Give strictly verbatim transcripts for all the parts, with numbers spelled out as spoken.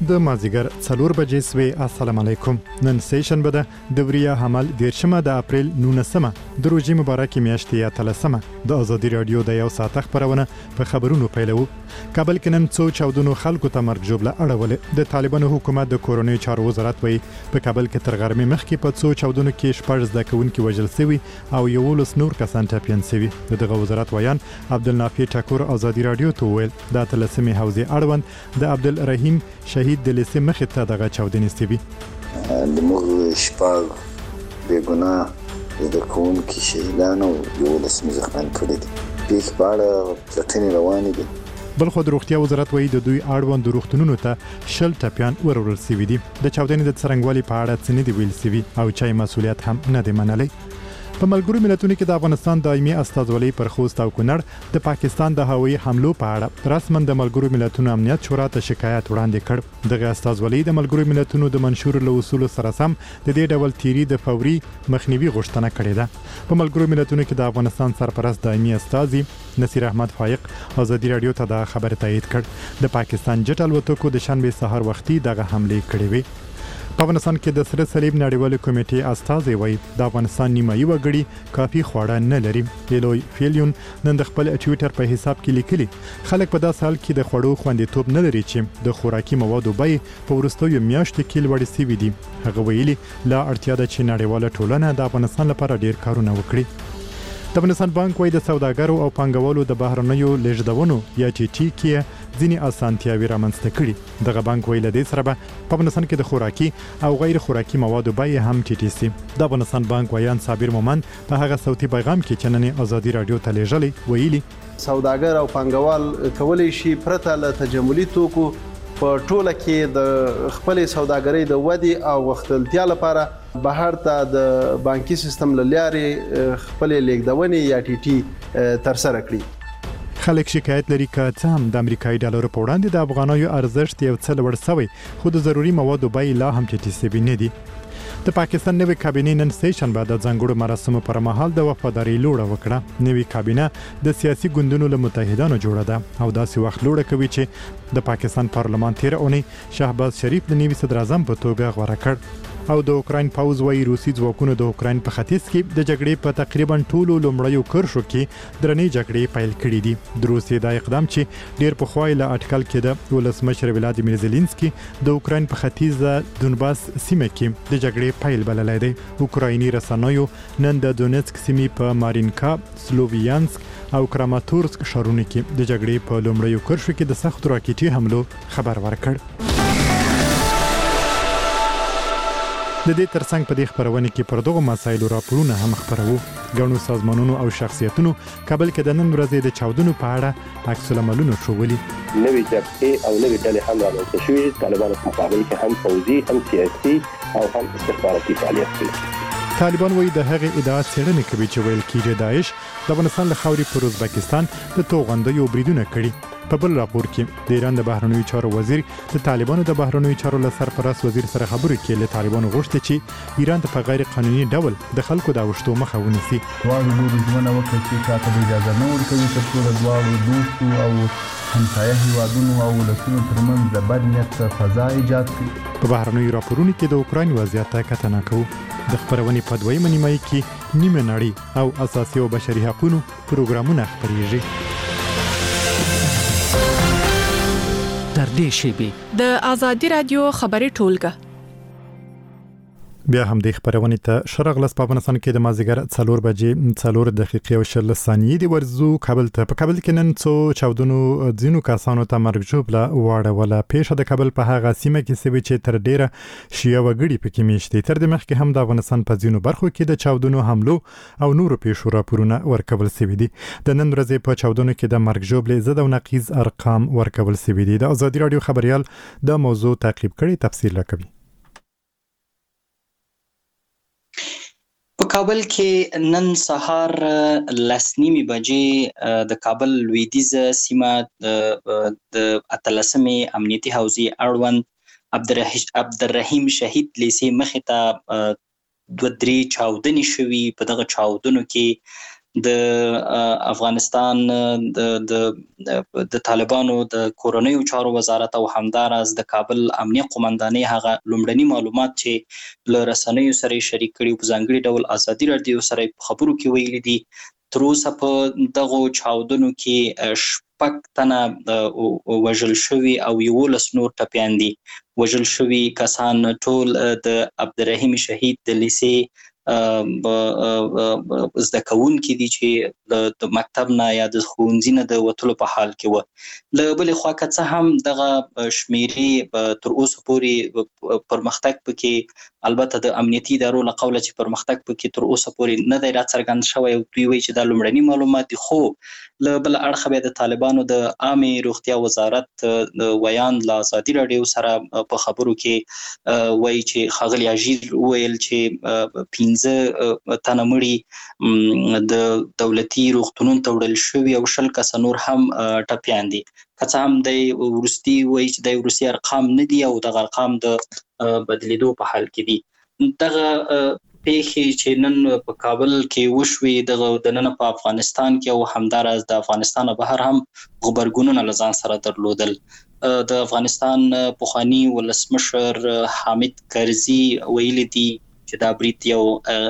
د مازیګر څلور بجې سوې. السلام علیکم. نن سه شنبه ده د وریا حمل دیرشمه د اپریل نولسمه د روژې مبارکې میاشتې اتلسمه. د ازادي رادیو د یو ساعت خبرونه په خبرونو پیلوو. کابل کې نن څو چاودنو خلکو ته مرګ ژوبله اړولې. د طالبانو حکومت د کورونی چارو وزارت وایي په کابل کې تر غرمې مخکې په څو چاودنو کې شپږ زده کوونکي وژل شوي او یولس نور کسان ټپیان شوي. دغه وزارت ویان عبدالنافع ټکور ازادي رادیو ته وویل د اتلسمې حوزې اړوند د عبدالرحیم شهید د لیسې مخې ته دغه چاودنې سوي. زموږ شپږ بې ګناه زده کوونکي شهیدان او یولس مې زخمیان کړي دي. پیښې په اړه پلټنې روانې دي. بل خو د روغتیا وزارت وایي د دوی اړوند روغتونونو ته شل ټپیان وروړل شوي دي. د چاودنې د څرنګوالي په اړه څه نه دي ویل شوي او چا مسؤلیت هم نه دی منلی. په ملګرو ملتونو کې د افغانستان دایمي استازولۍ پر خوست او کونړ د پاکستان د هوایي حملو په اړه رسما د ملګرو ملتونو امنیت شورا ته شکایت وړاندې کړ. دغه استازولۍ د ملګرو ملتونو د منشور له اصولو سره سم د دې ډول تیری د فوري مخنیوي غوښتنه کړې ده. په ملګرو ملتونو کې د افغانستان سرپرست دایمي استازي نصیر احمد فایق ازادي رادیو ته د خبر تایید کړ. د پاکستان جټ الوتکو د شنبه سحر وختي دغه حمله کړې وي. په افغانستان کې د سره صلیب نړیوال کمیټې استازي وایي د افغانستان نیمایي وګړي کافي خواړه نه لري. ایلوی فیلیون نن د خپل ټوئیټر په حساب کې لیکلي خلک په داسې حال کې د خوړو خوندیتوب نه لري چې د خوراکي موادو بیې په وروستیو میاشتو کې لوړې شوي دي. هغه ویلي لا اړتیا ده چې نړیواله ټولنه د افغانستان لپاره ډیر کارونه وکړي. د افغانستان بانک وایي د سوداګرو او پانګوالو د بهرنیو لیږدونو یا ټي ټي کې ځینې اسانتیاوې رامنځته کړي. دغه بانک وایي له دې سره به په افغانستان کې د خوراکي او غیر خوراکي موادو بیې هم ټیټې شي. د افغانستان بانک وایان صابر مومند په هغه صوتي پیغام کې چې نن ازادي رادیو ته لیږلی ویلي سوداګر او پانګوال کولی شي پرته له تجملي توکو په ټوله کې د خپل سوداګرۍ د ودی او غښتلتیا لپاره بهر ته د بانکي سیستم له لارې خپل لیږدونې یا ټي ټي تر سره کړي. خلک شکایت لري که څه هم د امریکایي ډالرو په وړاندې د افغانیو ارزښت یو څه لوړ شوی خو د ضروري موادو بیې لا هم ټیټې شوي نه دي. د پاکستان نوې کابینې نن سه شنبه د ځانګړو مراسمو پر مهال د وفادارۍ لوړه وکړه. نوې کابینه د سیاسي ګوندونو له متحدانو جوړه ده او داسې وخت لوړه کوي چې د پاکستان پارلمان تیر اونۍ شهباز شریف د نوي صدر اعظم په توګه غوره کړ. او د اوکراین پاوز وایي روسي ځواکونو د اوکراین په ختیځ کې د جګړې په تقریبا ټولو لومړیو کرښو کې درنې جګړې پیل کړې دي. د روسي دا اقدام چې ډیر پخوای له اټکل کې د ولسمشر ولادیمیر زيلنسکي د اوکراین په ختیځ دونباس سیمه کې د جګړې پیل بللی دی. اوکرایني رسنیو نن د دونیتسک سیمې په مارینکا، سلوویانسک او کراماتورسک ښارونو کې د جګړې په لومړیو کرښو کې د سختو راکټي حملو خبر ورکړ. د دې ترڅنګ په دې خبرونه کې پر دغه مسایلو راپورونه هم خبرو. ګڼو سازمانونو او شخصیتونو کابل کې د نن ورځې د چاودنو په اړه عکس العملونه ښوولي. نوې جبهې او نوې ډلې هم رامنځته شوي. طالبانو په مقابل کې هم پوځي هم سیاسي او هم استخباراتي فعالیت کوي. طالبان وایي د هغې ادعا څېړنې کوي چې ویل کېږي داعش د افغانستان له خاورې پر ازبکستان د توغندیو بریدونه کړي. په بل راپور کې د ایران د بهرنیو چارو وزیر د طالبانو د بهرنیو چارو له سرپرست وزیر سره خبرې کې له طالبانو غوښتي چې ایران ته په غیر قانوني ډول د خلکو د اوښتو مخه ونیسي. دواړو لورو ژمنه وکړه چې چاته اجازه نه ورکوي تر څو د دواړو دوستو او همسایه هیوادونو او ولسونو ترمنځ د بد نیت فضا ایجاد کړي. په بهرنیو راپورونو کې د اوکراین وضعیت ته کتنه کوو. د خبرونې په دویمه نیمایي کې نیمه نړۍ او اساسي او بشري حقوقو پروګرامونه خپریږي. تر دې شیبې د ازادي رادیو خبري ټولګه بیا هم د خبرونه ته شرغلس په افغانستان کې د مازیګر څلور بجې څلور دقیقې او شل ثانیې دی ورزو کابل ته. په کابل کې نن څو چاودنو ځینو کسانو ته مرګ ژوبله واړوله. پیښه د کابل په هغه سیمه کې سوي چې تر ډیره شیعه وګړي پکې میشتي. تر دې مخکې هم د افغانستان په ځینو برخو کې د چاودنو حملو او نورو پیښو راپورونه ورکول شوي دي. د نن ورځې په چاودنو کې د مرګ ژوبلې ضد او نقیض ارقام ورکول شوي دي. د ازادي رادیو خبريال د موضوع تعقیب کړي تفصیل راکوي. په کابل کې نن سهار لس نیمې بجې د کابل لویدیځه سیمه د اتلسمې امنیتي حوزې اړوند عبدالرحیم شهید لیسې مخې ته دوه درې چاودنې شوي. په دغه چاودنو کې د افغانستان د د د طالبانو د کورنیو چارو وزارت او همدارس د کابل امنیه قومندانۍ هغه لومړني معلومات چې له رسنیو سره شریک کړي په ځانګړي ډول ازادي رادیو سره خبرو کې ویلي دي تر اوسه په دغه چاودنو کې شپږ تنه وژل شوي او یولس نور ټپیان دي. وژل شوي کسان ټول د عبدالرحیم شهید د لیسې زده کوونکي دي چې د مکتب نه یا د ښوونځي نه د وتلو په حال کې وه. له بلې خوا که څه هم دغه شمیرې تر اوسه پورې پرمختګ پکې البته د امنیتي ادارو له قوله چې پرمختګ پکې تر اوسه پورې نه دی راڅرګند شوی او دوی وایي چې دا لومړني معلومات دي، خو له بل اړخه بیا د طالبانو د عامې روغتیا وزارت د ویان له ازادي راډیو سره په خبرو کې وایي چې ښاغلي اژیر وویل چې پنځه تنه مړي د دولتي روغتونونو ته وړل شوي او شل کسه نور هم ټپیان دي. که څه هم دی وروستي وایي چې دی وروستي ارقام نه دي او دغه ارقام د بدلیدو په حال کې دي. دغه پیښې چې نن په کابل کې وشوي دغه د نن په افغانستان کې او همدارس د افغانستان بهر هم غبرګونونه له ځان سره درلودل. د افغانستان پخوانی ولسمشر حامد کرزي ویلي دي چې دا برید یو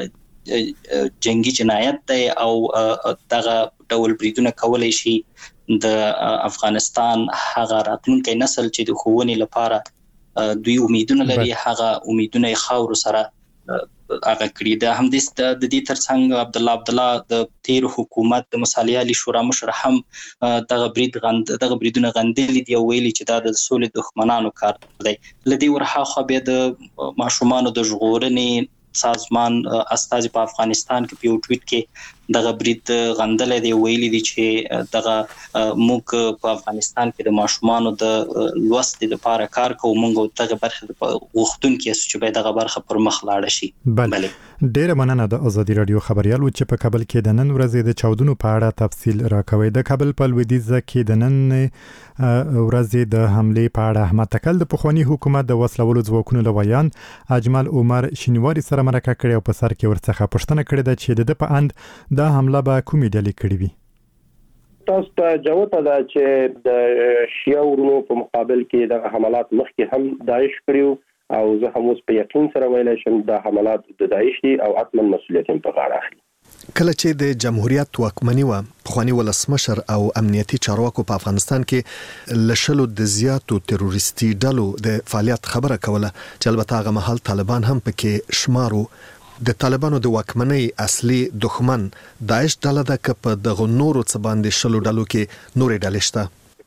جنگي جنایت دی او دغه ډول بریدونه کولای شي د افغانستان هغه راتلونکي نسل چې د ښوونې لپاره دوی امیدونه لري هغه امیدونه یې خاورو سره هغه کړی. د همدې د دې ترڅنګ عبد الله عبد الله د تیر حکومت د مصالح علي شورا مشر هم دغه برید غند دغه بریدونه غندلي دي او ویلي چې دا د سولې دښمنانو کار دی. لدی ورهاخوا بیا د ماشومانو د ژغورنې سازمان استازي په افغانستان کې په یو ټویټ کې دغه برید غندل دي ویلي دي چې دغه موږ په افغانستان کې د ماشومانو د لوست لپاره کار کوو، موږ دغه برخه غوښتون کې چې به دغه برخه پر مخ لاړ شي. بله ډیره مننه د ازادي رادیو خبريال چې په کابل کې د نن ورځې د چاودنو په اړه تفصیل راکوي. د کابل په لویدیځ کې د نن ورځې د حمله په اړه احمد تکل د پخوانی حکومت د وسلوالو ځواکونو لویان اجمل عمر شینواری سره مرکه کړې او په سر کې ورڅخه پوښتنه کړې ده چې د په اند دا حمله به کومې ډلې کړې وي. تاسو ته جوته ده چې د شیعه ورونو په مقابل کې د حملات مخکې هم داعش کړیو او زه هم اوس په یقین سره ویلای شم د حملات د داعش دي او حتما مسؤلیت هم په غاړه اخلي. کله چې د جمهوریت واکمني و پخوانی ولسمشر او امنیتي چارواکو په افغانستان کې لشلو د زیاتو تروریستي ډلو د فعالیت خبره کوله چې البته هغه مهال طالبان هم پکې شمارو. د طالبانو د واکمنۍ اصلي دښمن داعش ډله ده که په دغه نورو څه باندې شلو ډلو کې نورې ډلې شته؟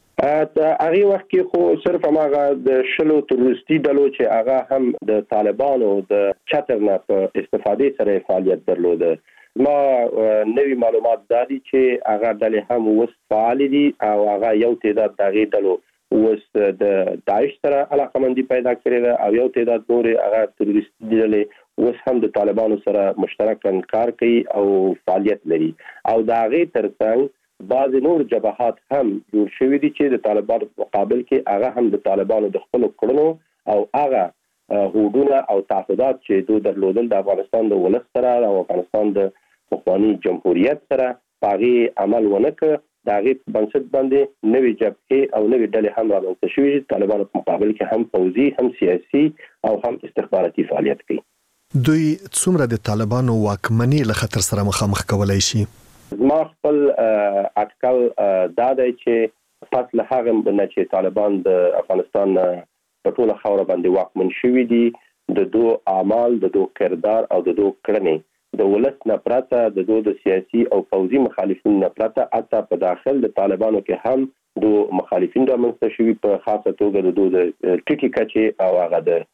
هغه وخت کې خو صرف هغه د شلو تروریستي ډلو چې هغه هم د طالبانو د چتر نه په استفاده سره فعالیت درلوده. ما نوی معلومات دادي چې هغه ډلې هم وس فعال دي او هغه یو تعداد دغه ډلو وس د داعش سره علاقمندي پیدا کړې ده او یو تعداد نور هغه تروریستي ډلې وس هم د طالبانو سره مشترکاً کار کوي او فعالیت لري او دا غي ترڅنګ بعض نور جبهات هم جوړ شوي دي چې د طالبانو په مقابل کې هغه هم د طالبانو د خپل کړنو او هغه هوډونه او تعهدات چې دوی درلودل د افغانستان د ولس سره او افغانستان د پخوانی جمهوریت سره باغی عمل ونکړ. دا غي بنسټ باندې نوې جبهه او نوې ډلې هم رامنځته شوې دي. طالبانو په مقابل کې هم پوځي هم سیاسي او هم استخباراتي فعالیت کوي. دوی څومره د طالبانو واکمنۍ له خطر سره مخامخ کولای شي؟ ما خپل اټکل دا دی چې پس له هغه نه چې طالبان د افغانستان په ټوله خاوره باندې واکمن شوي دي د دوه اعمال د دوه کردار او د دوه کړنې د ولس نه پراته د دوه د سیاسي او پوځي مخالفین نه پراته اته په داخل د طالبانو کې هم دوه مخالفین رامنځته شوي په خاصه توګه د دوه د ټیټي کچې او هغه د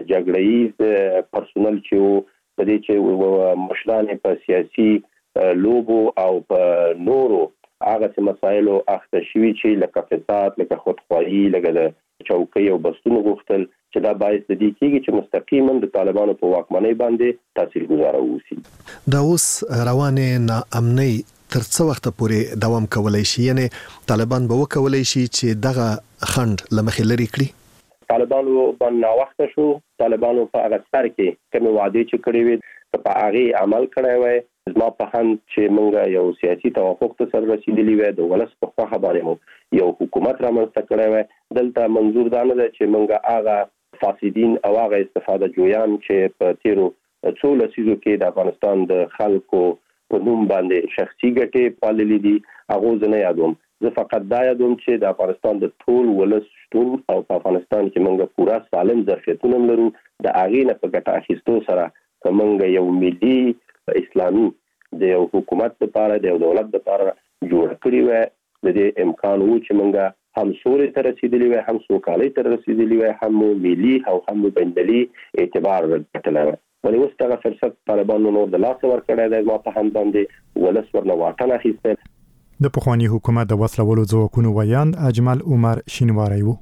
جګړه‌یز پرسونل چې په دې چې مشران په سیاسي لوبو او په نورو هغه مسایلو اخته شوي چې لکه فساد لکه خودخواهي لکه د چوکۍ او بستونو غوښتل چې دا باعث د دې کېږي چې مستقیما د طالبانو په واکمنۍ باندې تاثیرګذار اوسي. دا اوس روانه ناامنۍ تر څو وخت پورې دوام کولای شي؟ یعنی طالبان به وکولای شي چې دغه خند لمخې لري کړي؟ طالبانو باندې وخت شو طالبانو په هغه سر کې کوم وعده چې کړې وي په هغه عمل کړی وای. زما په هند چې موږ یو سیاسي توافق ته سره رسیدلی وای، د ولس په خوا باندې مو یو حکومت رامنځته کړی وای. دلته منظور دا نه ده چې موږ هغه فاسدین او هغه استفاده جویان چې په تیرو څو لسیزو کې د افغانستان د خلکو په نوم باندې شخصي ګټې پاللې دي هغه زه نه یادوم. زه فقط دا یادوم چې د افغانستان د ټول ولس شتون او په افغانستان کې موږ پورا سالم ظرفیتونه لرو. د هغې نه په ګټه اخیستو سره که موږ یو ملي اسلامي د یو حکومت لپاره د یو دولت لپاره جوړ کړی وای، د دې امکان وو چې موږ هم سولې ته رسیدلی وای، هم سوکالۍ ته رسیدلی وای، هم ملي او هم بین‌المللي اعتبار ګټلی وای. ولې اوس دغه فرصت طالبانو نور د لاسه ورکړی دی، ما په هم باندې ولس ورنه واټن اخیستی. د پخواني حکومت د وسلولو ځواکونو ویاند اجمل عمر شینواری وو.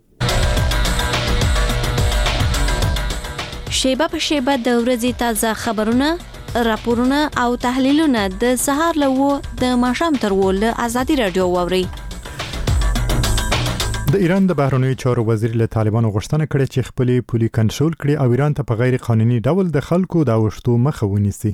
شیبه په شیبه د ورځې تازه خبرونه، راپورونه او تحلیلونه د سهار له وو د ماښام تر وو له ازادي رادیو واوري. د ایران د بهرنیو چارو وزیر له طالبانو غوښتنه کړې چې خپلې پولي کنټرول کړي او ایران ته په غیر قانوني ډول د خلکو د اوښتو مخه ونیسي.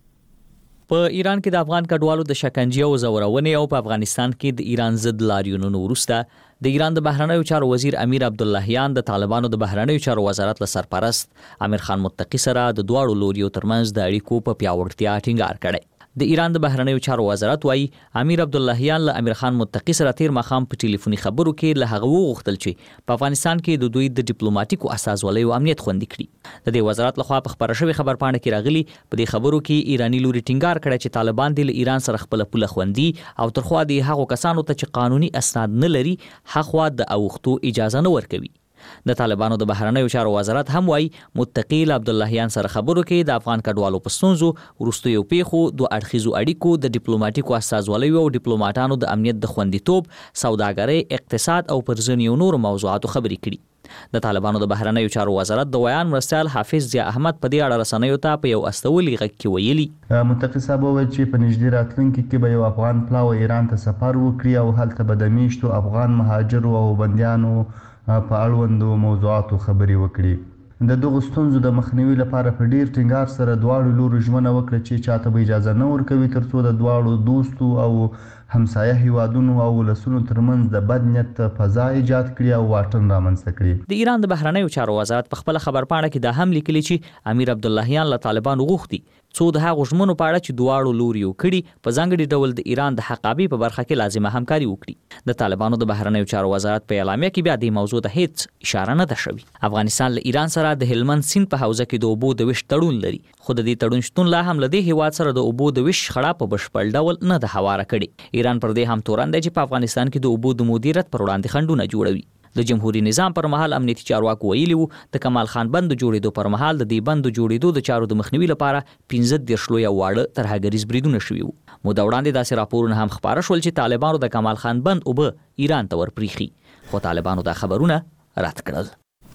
په ایران کې د افغان کډوالو د شکنجې او زورونې او په افغانستان کې د ایران ضد لاریونونو وروسته د ایران د بهرنیو چارو وزیر امیر عبداللهیان د طالبانو د بهرنیو چارو وزارت له سرپرست امیر خان متقی سره د دواړو لوریو ترمنځ د اړیکو په پیاوړتیا ټینګار کړی. د ایران د بهرنیو چارو وزارت وايي امیر عبداللهیان له امیر خان متقی سره تیر مخام په ټلیفوني خبرو کې له هغه وغوښتل چې په افغانستان کې د دوی د ډیپلوماټیکو اساسوالۍ او امنیت خوندي کړي. د دې وزارت لخوا په خبره شوی خبر پاڼه کې راغلي په دې خبرو کې ایرانی لوري ټینګار کړی چې طالبان د ایران سره خپل پوله خوندي او ترخوا د هغو کسانو ته چې قانوني اسناد نه لري حقوا د اوختو اجازه نه ورکوي. د طالبانو د بهرنیو چارو وزارت هم وايي متقی عبداللهیان سره خبرو کې د افغان کډوالو په ستونزو وروستیو پیښو دوه اړخیزو اړیکو د ډیپلوماټیکو اساسوالۍ او ډیپلوماټانو د امنیت د خوندیتوب، سوداګرۍ، اقتصاد او پر ځینو نورو موضوعاتو خبرې کړي. د طالبانو د بهرنیو چارو وزارت د ویان مرستیال حافظ ضیا احمد په دې اړه رسنیو ته په یو استولي غږ کې ویلي متقی صاحب وویل چې په نږدې راتلونکي کې به یو افغان پلاو ایران ته سفر وکړي او هلته به د میشتو افغان مهاجرو او بندیانو په اړوندو موضوعاتو خبرې وکړي. د دغو ستونزو د مخنیوي لپاره په ډیر ټینګار سره دواړو لورو ژمنه وکړه چې چاته به اجازه نه ورکوي ترڅو د دواړو دوستو او همسایه هیوادونو او ولسونو ترمنځ د بد نیت فضا ایجاد کړي او واټن رامنځته کړي. د ایران د بهرنیو چارو وزارت په خپل خبر پاڼه کې دا هم لیکلي چې امیر عبداللهیان له طالبانو غوښتي څو د هغو ژمنو په اړه چې دواړو لوریو کړي په ځانګړي ډول د ایران د حقابې په برخه کې لازمه همکاري وکړي. د طالبانو د بهرنیو چارو وزارت په اعلامیه کې بیا د موضوع ته هیڅ اشاره نه ده شوې. افغانستان له ایران سره د هلمند سیند په حوزه کې د اوبو د ویش تړون لري، خو د دې تړون شتون لا هم له دې هیواد سره د اوبو د ویش خړه په بشپړ ډول نه ده هواره کړي. ایران پر دې هم تورن دی چې په افغانستان کې د اوبو د مدیریت پر وړاندې خنډونه جوړوي. د جمهوریت نظام پر مهال امنیتي چارواکو ویلي وو د کمال خان بند جوړېدو پر مهال د دې بند جوړېدو د چارو د مخنیوي لپاره پنځه دېرش لویه واړه ترهګریز بریدونه شوي وو. موده وړاندې داسې راپورونه هم خپاره شول چې طالبانو د کمال خان بند اوبه ایران ته ورپریښي، خو طالبانو دا خبرونه رد کړل.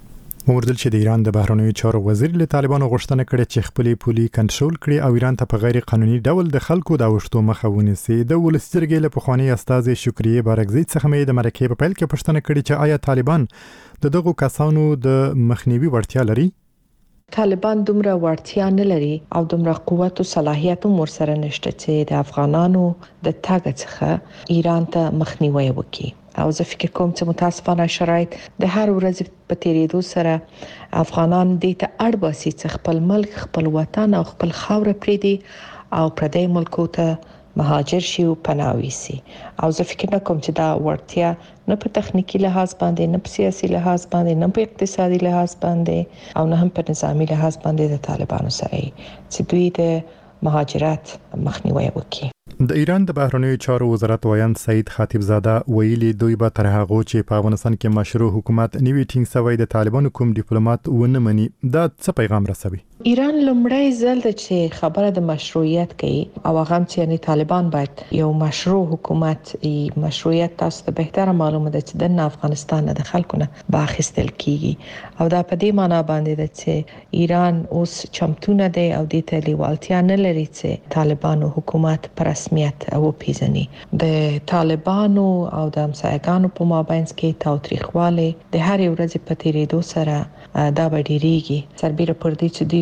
موردل چې د ایران د بهرنیو چارو وزیر له طالبانو غوښتنه کړې چې خپلې پولي کنټرول کړي او ایران ته په غیر قانوني ډول د خلکو د اوښتو مخه ونیسي. د ولسي جرګې له پخواني استازي شکریه بارکزي څخه مې د مرکې په پیل کې پوښتنه کړې چې آیا طالبان د دغو کسانو د مخنیوي وړتیا لري؟ طالبان دومره وړتیا نه لري او دومره قوت او صلاحیت هم ورسره نشته چې د افغانانو د تګ څخه ایران ته مخنیوي وکړي. او زه فکر کوم چې متاسفانه شرایط د هر ورځ په تیریدو سره افغانان دې ته اړ باسي چې خپل ملک، خپل وطن او خپل خاوره پرېږدي او پردی ملکو ته مهاجر شي او پناه ویسي. او زه فکر نه کوم چې دا وړتیا نه په تخنیکی لحاظ باندې، نه په سیاسي لحاظ باندې، نه په اقتصادي لحاظ باندې او نه هم په نظامی لحاظ باندې د طالبانو سره چې دوی د مهاجرت مخنیوي وکړي. د ایران د بهرنیو چارو وزارت ویاند سعید خطیبزاده ویلي دوی به تر هغه چې په افغانستان کې مشروع حکومت نوی ټینګ شوی د طالبانو کوم ډیپلوماټ ونه مني. دا څه پیغام رسوي؟ ایران لومړی ځل د چې خبره د مشروعیت کوي او هغه چې یعنی طالبان باید یو مشروع حکومت ای مشروعیت تاسو ته بهتره معلومه ده چې د افغانستان د خلکو نه باخستل کیږي او دا په دې معنی باندې ده چې ایران اوس چمتونه دی او د تلیوالتیا نه لري چې طالبانو حکومت پر رسمیت او پیژني. د طالبانو او د همسایګانو په مابینځ کې تاوتریخواله د هر ورځ په تیریدو سره دا به ډیریږي. سربېره پر دې چې دوی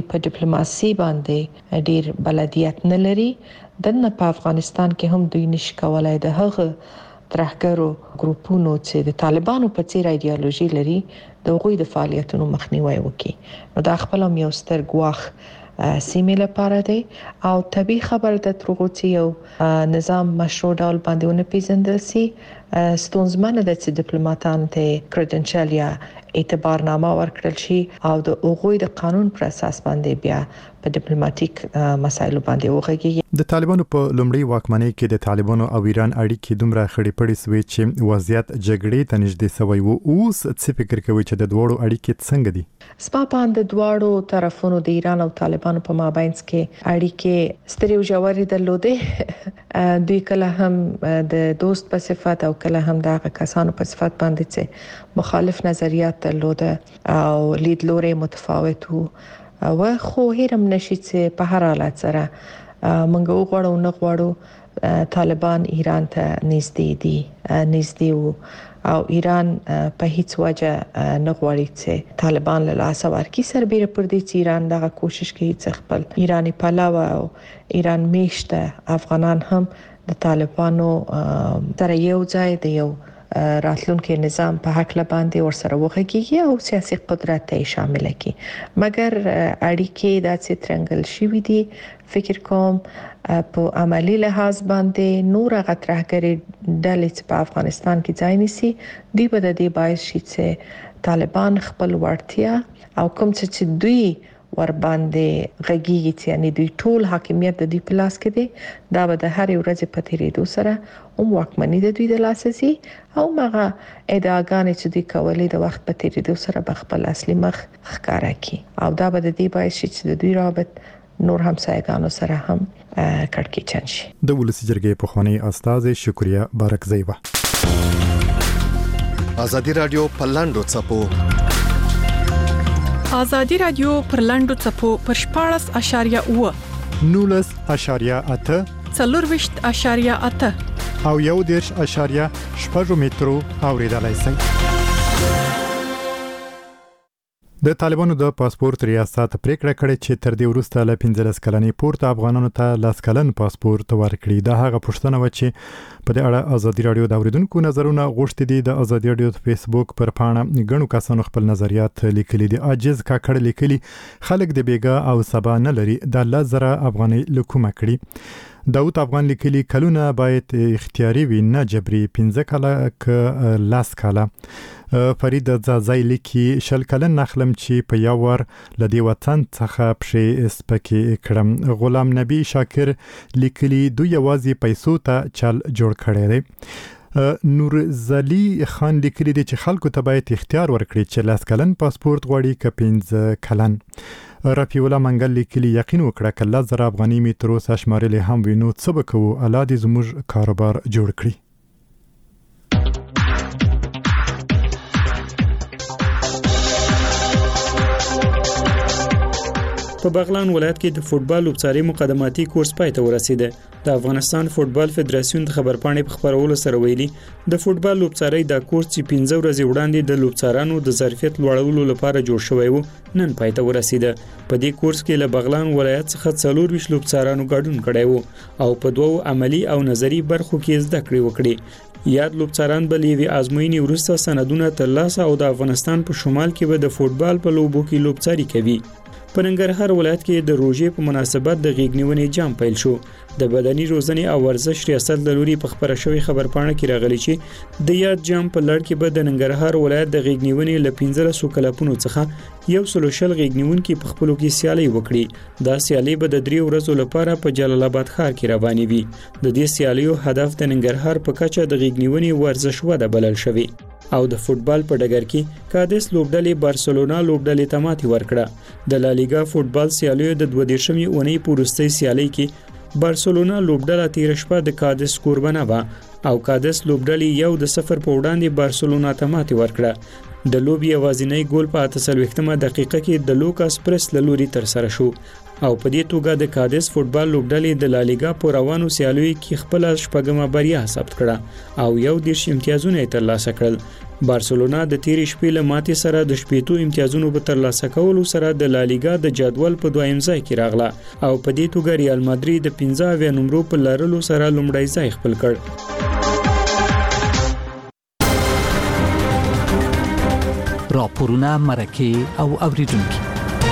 په ډیپلوماسي باندې ډیر بلدیت نه لري دنه په افغانستان کې هم دوی نشي کولای د هغه ترهګرو ګروپونو چې د طالبانو په څیر ایدئولوژي لري د غوي د فعالیتونو مخنیوي وکړي نو دا خپل هم یو ستر ګواخ سیمه لپاره دی او طبي خبر د ترغوتی یو نظام مشروع ډول باندې ونه پیژندل سي ستونزمنه د ډیپلوماټان ته کریډنشل یا اعتبارنامه ورکړل شي او د اوغوی د قانون پر اساس باندې بیا په ډیپلوماټیک مسایلو باندې وغږیږي د طالبانو په لومړی واکمنۍ کې د طالبانو او ایران اړیکې دومره خړې پړې سوې چې وضعیت جګړې ته نږدې سوی وو اوس څه فکر کوي چې د دوړو اړیکې څنګه دي سپا باندې دواړو طرفونو د ایران او طالبانو په مابینځ کې اړیکې ستري او جوړې درلودې دوی کله هم د دوست په صفت او کله هم د کسانو په صفت باندې چې مخالف نظریات درلوده او لیدلوري متفاوت وو او خو هیرم نشي چې په هر حالت سره منګو غواړو نه غواړو طالبان ایران ته نږدې دي نږدې وو او ایران په هیڅ وجه نه غواړي چې طالبان له لاسه ورکړي سربېره پر دې چې ایران دغه کوشش کوي چې خپل ایرانی پلاو او ایران میشته افغانان هم د طالبانو تر یو ځای د یو راتلونکي نظام په حق لباندې ورسره وغږیږي او سیاسي قدرت ته شامل کړي مګر اړیکې د څترنګل شوې دي فکر کوم په عملی لحاظ باندې نور غترهګری ډلې په افغانستان کې ځای نیسي دی به د دې باعث شي چې طالبان خپل ورتیا او کوم چې دوی ور باندې غږیږي چې یعنی دوی ټول حاکمیت د دې پلاس کې دی دا به د هر ورځې په تیریدو سره هم واکمنۍ د دوی د لاسسي او مغه ادعاګانې چې دوی کولې د وخت په تیریدو سره به خپل اصلي مخ ښکارا کی او دا به د دې باعث شي چې د دوی رابط نور همسایگانو سره هم کړکېچن شي د ولسی جرګې په خوانی استاد شکریا بارکزی و ازادي رادیو پلاندو چپو ازادي رادیو پر لاندو چپو پر شپاړس اشاریه و نولس اشاریه اته څلورويشت اشاریه اته او یو دیرش اشاریه شپږ مترو اوریدلای شئ د طالبانو د پاسپورت ریاست پریکړه کړې چې تر دې وروسته ل پنځلس کلنې پورته افغانانو ته لاس کلن پاسپورت ورکړي دا هغه پوښتنه و چې په دې اړه ازادي رادیو د اوریدونکو نظرونه غوښتي دي د ازادي رادیو په فیسبوک پر پاڼه غنو کسانو خپل نظریات لیکلي دي عاجز کاکړ لیکلي خلک د بیګا او سبا نه لري د لزر افغاني لکومه کړي داوود افغان لیکلي کلونه باید اختیاري وي نه جبري پنځه کاله ک لاس کاله فرید زازای لیکي شل کلن نخلم چې په یو ور لدی وطن څخه پښې سپکې کړم غلام نبی شاکر لیکلي دوی یوازې پیسو ته چل جوړ کړي دي نور زلی خان لیکلي دي چې خلکو ته باید اختیار ورکړي چې لاس کلن پاسپورت غواړي ک پنځه کلن رفیع الله منګل لیکلي یقین وکړه کله زر افغاني مترو سشمارلې هم وینو څه بکو الله دې زموږ کاروبار جوړ کړي په بغلان ولایت کې د فوتبال لوبڅاري مقدماتي کورس پای ته ورسیده. د افغانستان فوتبال فدراسیون د خبرپاڼې په خبرولو سره ویلي د فوتبال لوبڅاري د کورس چې پنځه ورځې وړاندې د لوبڅارانو د ظرفیت لوړولو لپاره جوړ شوی و نن پای ته ورسیده. په دې کورس کې له بغلان ولایت څخه څلور ویشت لوبڅارانو ګډون کړی وو او په دوو عملی او نظری برخو کې زده کړې وکړي. یاد لوبڅاران به لیوي ازموینې وروسته سندونه ترلاسه او د افغانستان په شمال کې به د فوتبال په لوبو کې لوبڅاري کوي. په ننګرهار ولایت کې د روژې په مناسبت د غېږنیونې جام پیل شو. د بدني روزنې او ورزش ریاست له لوري په خبره شوې خبرپاڼه کې راغلي چې د یاد جام په لړ کې به د ننګرهار ولایت د غېږنیونې له پنځلسو کلبونو څخه یو سل شل غېږنیونکي په خپلو کې سیالي وکړي. دا سیالي به د درې ورځو لپاره په جلال آباد ښار کې روانې وي. د دې سیالیو هدف د ننګرهار په کچه د غېږنیونې ورزش وده بلل شوی او د فوتبال په ډګر کې کادس لوبډلې بارسلونا لوبډلې ته ماتې ورکړه. د لالیګا فوتبال سیالیو د دوه دیرشمې اونۍ په وروستۍ سیالۍ کې بارسلونا لوبډله تیر شپه د کادس کوربنه وه او کادس لوبډلې یو د صفر په وړاندې بارسلونا ته ماتې ورکړه. د لوبې یوازینی ګول په اته څلوېښتمه دقیقه کې د لوکاس پرس له لوري ترسره شو او په دې توګه د کادس فوتبال لوبډلې د لالیګا په روانو سیالیو کې خپل شپږمه بریا ثبت کړه او یو دیرش امتیازونه ترلاسه کړل. بارسلونا د تیرې شپې له ماتې سره د شپېتو امتیازونو په ترلاسه کولو سره د لالیګا د جدول په دویم ځای کې راغله او په دې توګه ریال مادرید د پنځه اویا نمرو په لرلو سره لومړی ځای خپل کړ. راپورونه، مرکې او اوریدونکي.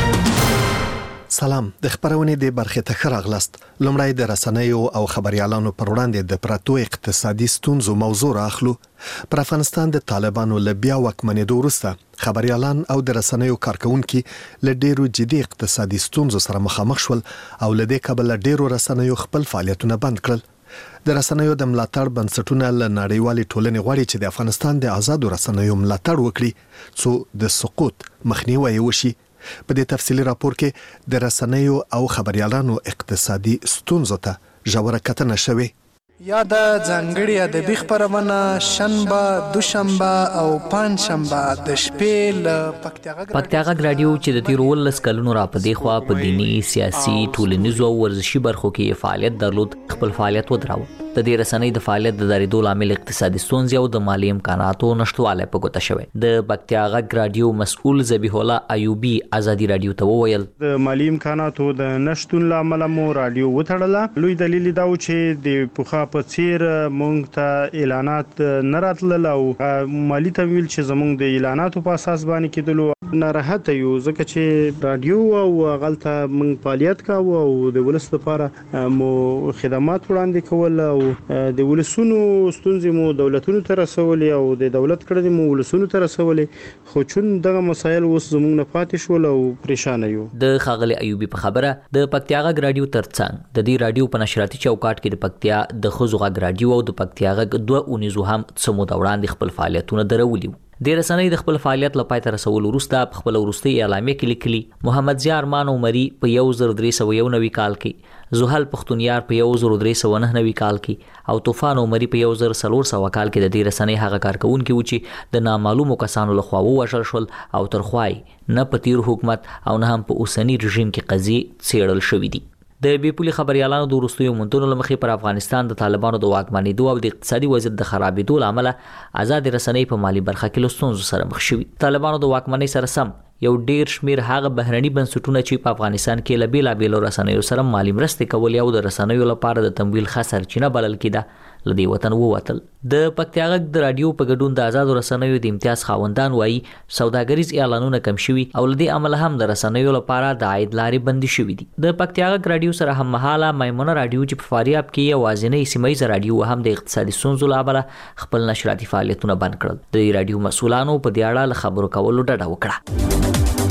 سلام، د خبرونې د برخې ته ښه راغلاست. لومړی د رسنیو او خبريالانو پر وړاندې د پراتو اقتصادي ستونزو موضوع راخلو. پر افغانستان د طالبانو له بیا واکمنېدو وروسته خبريالان او د رسنیو کارکونکي له ډېرو جدي اقتصادي ستونزو سره مخامخ شول او له دې کبله ډېرو رسنیو خپل فعالیتونه بند کړل. د رسنیو د ملاتړ بنسټونه له نړیوالې ټولنې غواړي چې د افغانستان د آزادو رسنیو ملاتړ وکړي څو د سقوط مخنیوی وشي. په دې تفصیلی راپور کې د رسنیو او خبريالانو اقتصادي ستونزو ته ژوره کتنه شوې. یا د ځانګړي ادبي خبرونه شنبه، دوشنبه او پنځشنبه د شپې له پکتیاغه رادیو چې د تیر ولس کلونو را پدې خوا په دینی، سیاسي، ټولنیزو او ورزشي برخو کې فعالیت درلود، خپل فعالیت ودراو. د دې رسنۍ د فعالیت د درېدو لامل اقتصادي ستونزې او د مالی امکاناتو نشټوالی په ګوته شوی. د پکتیاغه رادیو مسؤل ذبیح الله ایوبي ازادي رادیو ته وویل د مالی امکاناتو د نشټون لامل مو رادیو وتړله. لوی دلیل دا و چې د پوخا په څیر مونږ ته اعلانات نه راتلل او مالی تمویل چې زمونږ د اعلاناتو په اساس باندې کېدلو. ناراحته یو ځکه چې رادیو او غلطه مونږ فعالیت کاوه او د ولس لپاره مو خدمات وړاندې کول او د ولسونو ستونزې مو دولتونو ته رسولې او د دولت کړه مو ولسونو ته رسولې. خو چون دغه مسایل اوس زموږ نه پاتې شول او پریشان یو. د خاغلی ایوبي په خبره د پکتیاغه رادیو ترڅنګ د دې رادیو په نشراتي چوکاټ کې د پکتیا د خزو غږ رادیو او د پکتیاغه دوه اونیزو هم څو د وړاندې خپل فعالیتونه درولي. د رسنۍ د خپل فعالیت لپاره تر رسول وروسته په خپل وروستي اعلامیه کې لیکلي محمد ضیاء ارمان عمري په یو زر درې سوه یو نوي کال کې، زحل پختونیار په یو زر درې سوه نه نوي کال کې او طوفان عمري په یو زر څلور سوه کال کې د دې رسنۍ هغه کارکونکي و چې د نامعلومو کسانو لخوا ووژل شول او ترخوای نه په تیر حکومت او نه هم په اوسنی رژیم کې قضیې څیړل شوې دي. د بیپولي خبريالانو د وروستیو مونتونو لمخې پر افغانستان د طالبانو د واکمنېدو او د اقتصادي وضعیت د خرابېدو له امله آزاد رسنۍ په مالی برخه کې له ستونزو سره مخ شوي. طالبانو د واکمنۍ سره سم یو ډیر شمیر هغه بهرني بنسټونه چې په افغانستان کې له بیلابېلو رسنیو سره مالی مرستې کولې او د رسنیو لپاره د تمویل ښه سرچینه بلل کېده له دې وطن ووتل. د پکتیاغه د رادیو په ګډون د آزادو رسنیو د امتیاز خاوندان وایي سوداګریز اعلانونه کم شوي او له دې امله هم د رسنیو لپاره د عاید لارې بندي شوي دي. د پکتیاغه رادیو سره هم مهاله میمونه رادیو چې په فاریاب کې یوازینۍ سیمه رادیو هم د اقتصادي ستونزو له امله خپل نشراتي فعالیتونه بند کړل. د رادیو مسؤلانو په دې اړه له خبرو کولو ډډه وکړه.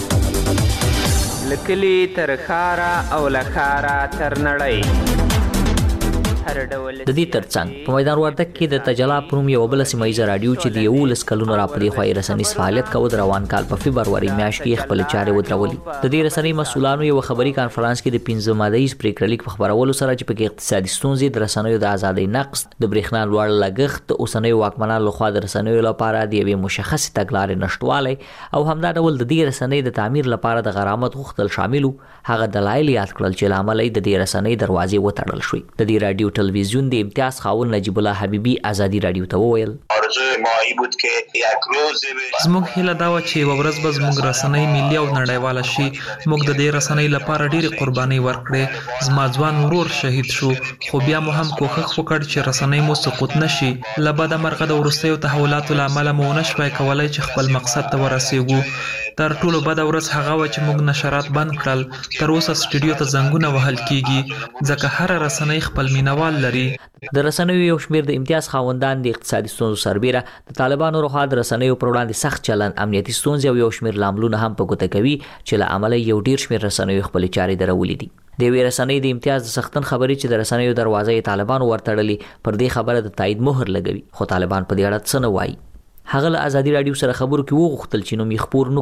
لکلی تر خارا او لخارا تر نړۍ. د دې ترڅنګ په میدان وردګ کې د تجلا پروم یو بل سیمایي رادیو چې د یو لس کلونو را پدې خوای رسنۍ فعالیت کوي د روان کال په فبرवरी میاشت کې خپل چارې ودرولې. د دې رسنۍ مسؤلانو یو خبري کانفرنس کې د پنځه مادهیز پریکړه لیک په خبرولو سره چې په کې اقتصادي ستونزې د رسنیو د ازادۍ نقص، د برېښنا لوړ لګښت، د اوسنیو واکمنانو لخوا د رسنیو لپاره د یوې مشخصې تګلارې نشټوالی او همدا ډول د دې رسنۍ د تعمیر لپاره د غرامت غوښتل شاملو. هغه دلایل یاد کړل چې لامل یې د دې رسنۍ دروازې وتړل شوې. د دې رادیو تلویزیون د امتیاز خاوند نجیب الله حبیبی ازادي رادیو ته وویل زموږ هیله دا و چې یوه ورځ به زموږ رسنۍ ملي او نړیواله شي. موږ د دې رسنۍ لپاره ډېرې قربانۍ ورکړې. زما ځوان ورور شهید شو خو بیا مو هم کوښښ وکړ چې رسنۍ مو سقوط نه شي. له بده مرغه د وروستیو تحولاتو له امله مو ونه شوای کولی چې خپل مقصد ته ورسېږو. تر ټولو بده ورځ هغه وه چې موږ نشرات بند کړل. تر اوسه سټوډیو ته زنګونه وهل کیږي ځکه هره رسنۍ خپل مینوال لري. د رسنیو یو شمیر د امتیاز خاوندان د اقتصادي ستونزو سربیره د طالبانو لخوا د رسنیو پر وړاندې سخت چلند، امنیتي ستونزې او یو شمیر لاملونه هم په ګوته کوي چې له امله یو ډیر شمیر رسنیو خپل چارې درولې دي. د یوې رسنۍ د امتیاز د سختن خبرې چې د رسنیو دروازه یې طالبانو ورتړلې پر دې خبره د تایید مهر لګوي، خو طالبان په دې اړه څه نه وایي. هغه له ازادي رادیو سره خبرو کې وغوښتل چې نوم یې خپور نکړو.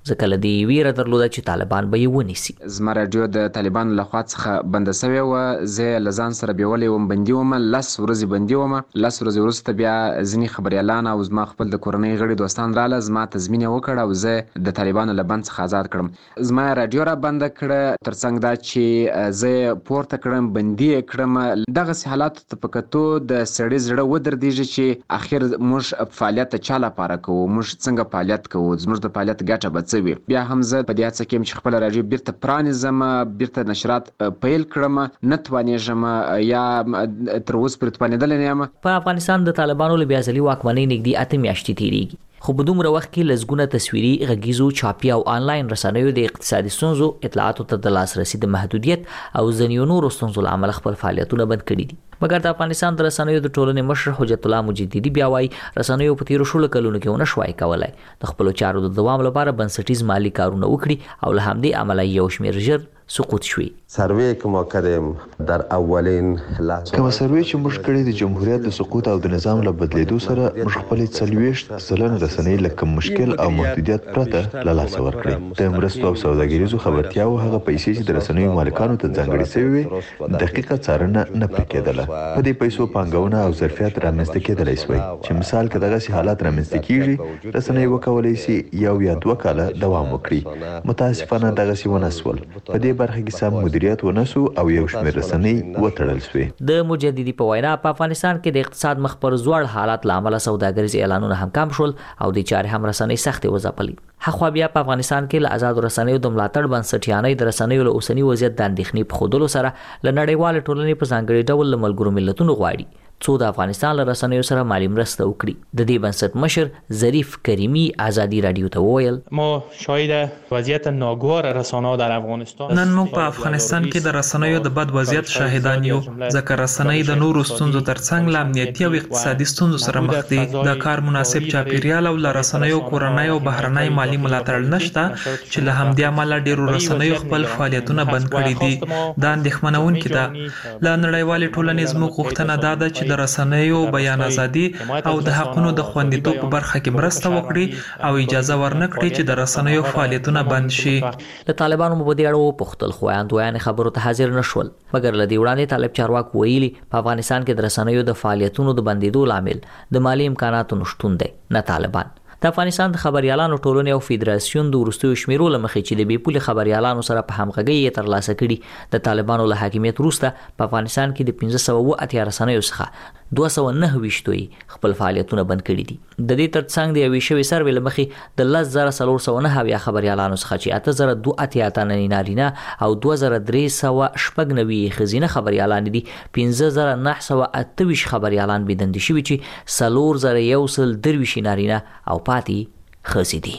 ځکه لدی ویره درلوده چې طالبان به یې ونیسي. زما رادیو د طالبانو لخوا څخه بند شوی و، زه لزان سره بیولې وم، بندي وم، لس ورځې بندي وم. لس ورځې وروسته بیا ځینې خبریالان او زما خپل د کورنۍ غړي دوستان رااله، زما تضمین یې وکړ او زه د طالبانو له بند څخه آزاد کړم. زما رادیو را بنده کړه، ترڅنګ دا چې زه پورته کړم، بندي یې کړم. دغسې حالاتو ته په کتو د سړي زړه ودردېږي چې اخر موږ فعالیت د چا لپاره کوو، موږ څنګه فعالیت کوو، زموږ د فعالیت ګټه به څه وي. بیا هم زه په دې هڅه کې یم چې خپله رادیو بیرته پرانیزم، بیرته نشرات پیل کړم. نه توانېږم یا تر اوسه پورې توانېدلی نه یم. په افغانستان د طالبانو له بیا ځلي واکمنۍ نږدې اته میاشتې تېرېږي، خو په دومره وخت کې لسګونه تصویري، غږیزو، چاپي او آنلاین رسنیو د اقتصادي ستونزو، اطلاعاتو ته د لاسرسي د محدودیت او ځینو نورو ستونزو له امله خپل فعالیتونه بند کړي دي. مګر د افغانستان د رسنیو د ټولنې مشر حجت الله مجددي بیا وایي رسنیو په تیرو شلو کلونو کې ونه شوای کولی د خپلو چارو د دوام لپاره بنسټیز مالي کارونه وکړي او له همدې امله یو شمېر ژر سقوط شوی. سروی که ما کردیم در اولین لحظه کومه سروی چې موږ کړی د جمهوریت د سقوط او د نظام له بدلیدو سره موږ خپل څلوېښت سلنه رسنۍ لکه مشکل او محدودیت پرته له لاسه ورکړې. د مرستو او سوداګریزو خبرتیاو هغه پیسې چې د رسنیو مالکانو ته ځانګړې شوې وې دقیقه څارنه نه پرې کېدله. په دې پیسو پانګونه او ظرفیت رامنځته کېدلی شوی چې مثال که دغسې حالات رامنځته کېږي رسنۍ وکولی شي یو یا دوه کاله دوام وکړي. متاسفانه دغسې ونه شول. په دې برخه کې سم مدیریت ونسو او یو شمېر رسنۍ وتړل شوې. د مجددي په وینا په افغانستان کې د اقتصاد مخ پر زوړ حالات له امله سوداګریز اعلانونه هم کم شول او د چارې هم رسنۍ سختې وځپلې. هخوا بیا په افغانستان کې له آزادو رسنیو د ملاتړ بنسټیانۍ د رسنیو له اوسني وضعیت د اندېښنې په ښودلو سره له نړیوالې ټولنې په ځانګړي ډول له ملګرو ملتونو غواړي څو د افغانستان له رسنیو سره مالي مرسته وکړي. د دې بنسټ مشر ظریف کریمی آزادي رادیو ته وویل ما شاهد وضعیت ناگوار رسانه‌ها در افغانستان نن موږ په افغانستان کې د رسنیو د بد وضعیت شاهدان یو، ځکه رسنۍ د نورو ستونزو ترڅنګ له امنیتي او اقتصادي ستونزو سره مخ دي. د کار مناسب چاپیریال او له رسنیو کورنۍ او بهرنۍ مالي ملاتړ نشته چې له همدې امله ډیرو رسنیو خپل فعالیتونه بند کړي دي. دا اندېښمنونکې ده. له نړیوالې ټولنې زموږ غوښتنه دا ده چې د رسنیو بیان ازادي او د حقونو د خوندیتوب په برخه کې مرسته وکړي او اجازه ورنکړي چې د رسنیو فعالیتونه بند شي. د طالبانو په دې اړه وپوښتل خو اندویان خبرو ته حاضر نشول. مګر له دې وړاندې طالب چارواکو ویلي په افغانستان کې د رسنیو د فعالیتونو د بندیدو لامل د مالی امکاناتو نشتون دی نه طالبان. د افغانستان د خبريالانو ټولنې او فدراسیون د وروستیو شمیرو له مخې چې د بې پولې خبريالانو سره په همغږۍ یې ترلاسه کړي د طالبانو له حاکمیت وروسته په افغانستان کې د پنځه سوه اووه اتیا رسنیو څخه دوه سوه نهه ویشت خپل فعالیتونه بند کړي دي. د دې ترڅنګ د یوې شوې سروې له مخې د لس زره څلور سوه نهه اویا خبريالانو څخه چې اته زره دوه اتیا تنه نارینه او دوه زره درې سوه شپږ نوي ښځینه خبريالان دي. پنځه زره نهه سوه اته ویشت خبريالان بېدندې شوي چې څلور زره یو سل درویشت نارینه او پاتې ښځې دي.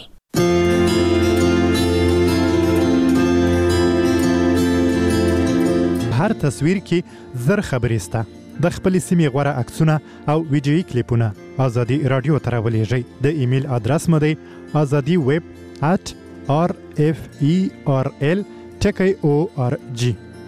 هر تصویر کې زر خبرې سته. د خپل سیمې غوره عکسونه او ویډیویي کلیپونه آزادي رادیو ته راولېږئ. د ایمیل ادرس مو دی آزادي ویب ات آر اف ای آر ال ټکی او آر جی.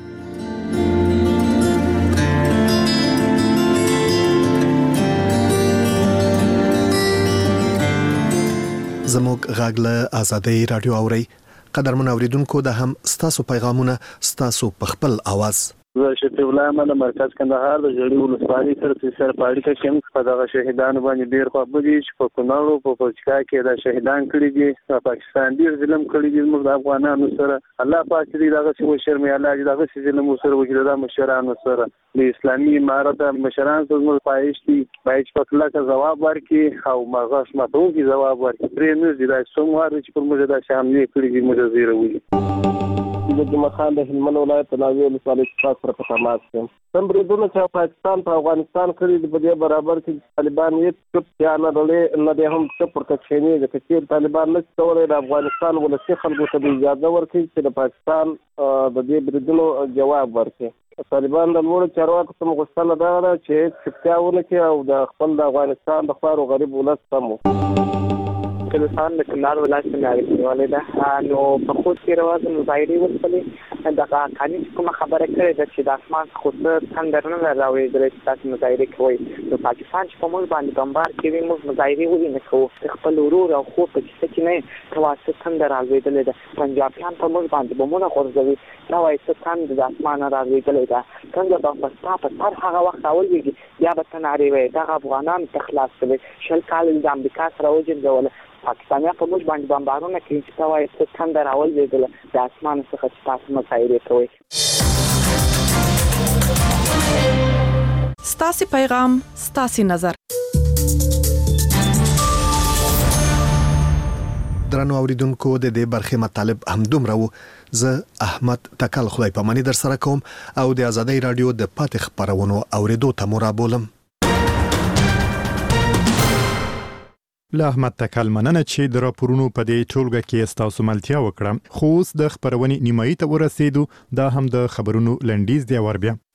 زموږ غږ له آزادۍ رادیو اورئ. قدرمن اوریدونکو دا هم ستاسو پیغامونه ستاسو په خپل आवाज. زه شفیع الله احمد مرکز کندهار د جړی ولسوالۍ سره سره پاړی کې په دغه شهیدانو باندې ډیر خو بږي چې په کونړ او په پچکا کې دا شهیدان کړي دي. په پاکستان ډیر ظلم کړي دي موږ د افغانانو سره. الله پاک دې دغه څه شرمې الله دې دغه څه ظلم سره وکړي د مشرانو سره. د اسلامي امارت مشران ته موږ پایښت دي باید په کله جواب ورکړي او مغاش ماتو کې جواب ورکړي. پرې نه دي دا څومره چې پر موږ د شامل کړي دي موږ زیره وي. د جمعه خان د هلمند ولایت ناوی ولسوالۍ څخه سره په تماس یم. کوم بریدونه چې پاکستان په افغانستان کړي دي په دې برابر کې طالبان یې چپ یا نه ډلې نه دې هم چپ ورته کښېني ځکه چې طالبان نشي کولی د افغانستان ولسي خلکو ته اجازه ورکړي چې د پاکستان د دې بریدونو جواب ورکړي. طالبان د لوړو چارواکو څخه غوښتنه دا ده چې چپتیا ونه کړي او د خپل د افغانستان د خوارو غریب ولس سمو. کلستان د کندهار ولایت څخه راغلی ده. نو په خوست کې روازن مظاهرې وکړلې دغه کاني کومه خبره کړې ده چې د اسمان خو څه تندر نه راوي درې تاسو مظاهره کوي د پاکستان چې په موږ باندې بمبار کوي موږ مظاهره ولې نه کوو خپل ورور او خو په څه کې نه تواسط تندر راوي دلته پنجابیان په موږ باندې بمونه غورځوي دا وایي څه تند د اسمان راوي دلته څنګه په پستا په هر هغه وخت اولېږي بیا به تناري وي دا افغانان تخلاص کوي شل کال د امریکا سره وجنګول پاکستانیا په موږ باندې بمبارونه کوي چې دا وایي څه تند راول دي د اسمان څخه چې تاسو مظاهره کوي. ستاسي پیغام ستاسي نظر. درنو اوریدونکو د دې برخې مطالب همدومره وو. زه احمد تکل خدای پاماني در سره کوم او د ازادۍ رادیو د پاتې خبرونو اوریدو ته مو رابولم. له احمد تکل مننه چې د راپورونو په دې ټولګه کې ستاسو ملتیا وکړه. خو اوس د خبرونې نیمایي ته ورسېدو. دا هم د خبرونو لنډیز دی ور بیا.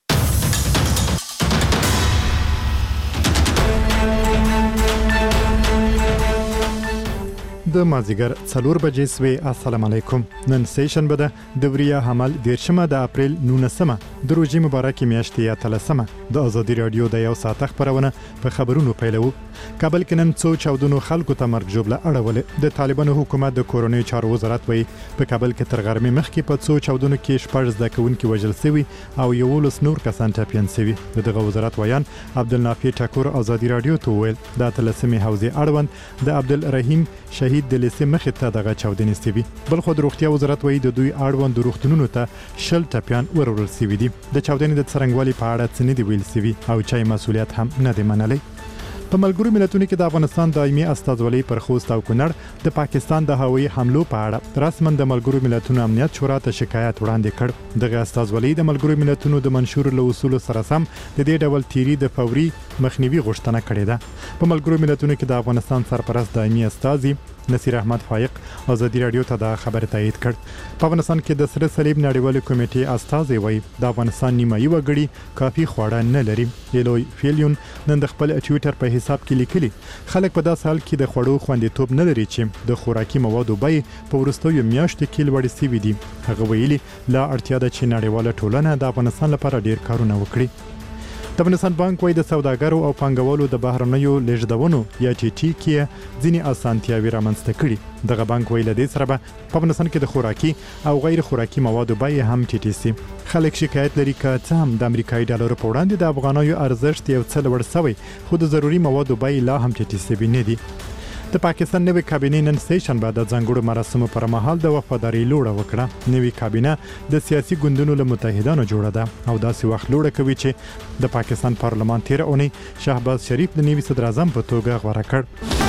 د مازیګر څلور بجې سوي. السلام علیکم. نن سیشن بده د وریا حمل دیرشمه د اپریل نولسمه د روزي مبارکي میاشتې اتلسمه د ازادي رادیو د یو ساعت خبرونه په خبرونو پیلو. کابل کې نن څو چاودنو خلکو ته مرګ جوړه اړول. د طالبانو حکومت د کورونی چارو وزارت وایي په کابل کې تر غرمې مخکې په څو چاودنو کې شپږ زده کوونکي وژل شوي او یو لس نور کسان ټپيان شوي. دغه وزارت وایان عبدالنافع ټاکور ازادي رادیو ته ویل د اتلسمه حوزه اړوند د عبدالرحیم شهید د لیسې مخې ته دغه چاودنې سوي. بل خو د روغتیا وزارت وایي د دوی اړوند روغتونونو ته شل ټپيان ورورل سوي دي. د چاودنې د څرنګوالي په اړه څه نه دی ویل سوي او چای مسولیت هم نه دی منلي. په ملګرو ملتونو کې د افغانستان دایمي استازولۍ پر خوست او کونړ د پاکستان د هوایي حملو په اړه رسماً د ملګرو ملتونو امنیت شورا ته شکایت وړاندې کړ. دغه استازولۍ د ملګرو ملتونو د منشور له اصولو سره سم د دې ډول تیری د فوري مخنیوي غوښتنه کړې ده. په ملګرو ملتونو کې د افغانستان سرپرست دایمي استازي نصیر احمد فایق ازادي رادیو ته دا خبر تایید کړ. په افغانستان کې د سره صلیب نړیوال کمیټې استازي وایي د افغانستان نیمایي وګړي کافي خواړه نه لري. ایلوی فیلیون نن د خپل ټوئیټر په حساب کې لیکلي خلک په داس حال کې د خوړو خوندیتوب نه لري چې د خوراکي موادو بیې په وروستیو میاشتو کې لوړې شوې دي. هغه ویلي لا اړتیا ده چې نړیواله ټولنه د افغانستان لپاره ډیر کارونه وکړي. د افغانستان بانک وایي د سوداګرو او پانګوالو د بهرنیو لیږدونو یا ټي ټي کې ځینې اسانتیاوې رامنځته کړي. دغه بانک ویل د سره په افغانستان کې د خوراکي او غیر خوراکي موادو بیې هم ټیټې سي. خلک شکایت لري چې څه هم د امریکایي ډالر په وړاندې د افغانیو ارزښت یو څه لوړ شوی خو د ضروري موادو بیې لا هم ټیټې سوي نه دي. د پاکستان نوې کابینه نن سیشن بعد د ځنګړو مراسمو پر مهال د وفاداری لوړه وکړه. نوې کابینه د سیاسي ګوندونو له متحدانو جوړه ده او داسې وخت لوړه کوي چې د پاکستان پارلمان تیر اونۍ شهباز شریف د نوي صدر اعظم په توګه غوړه کړ.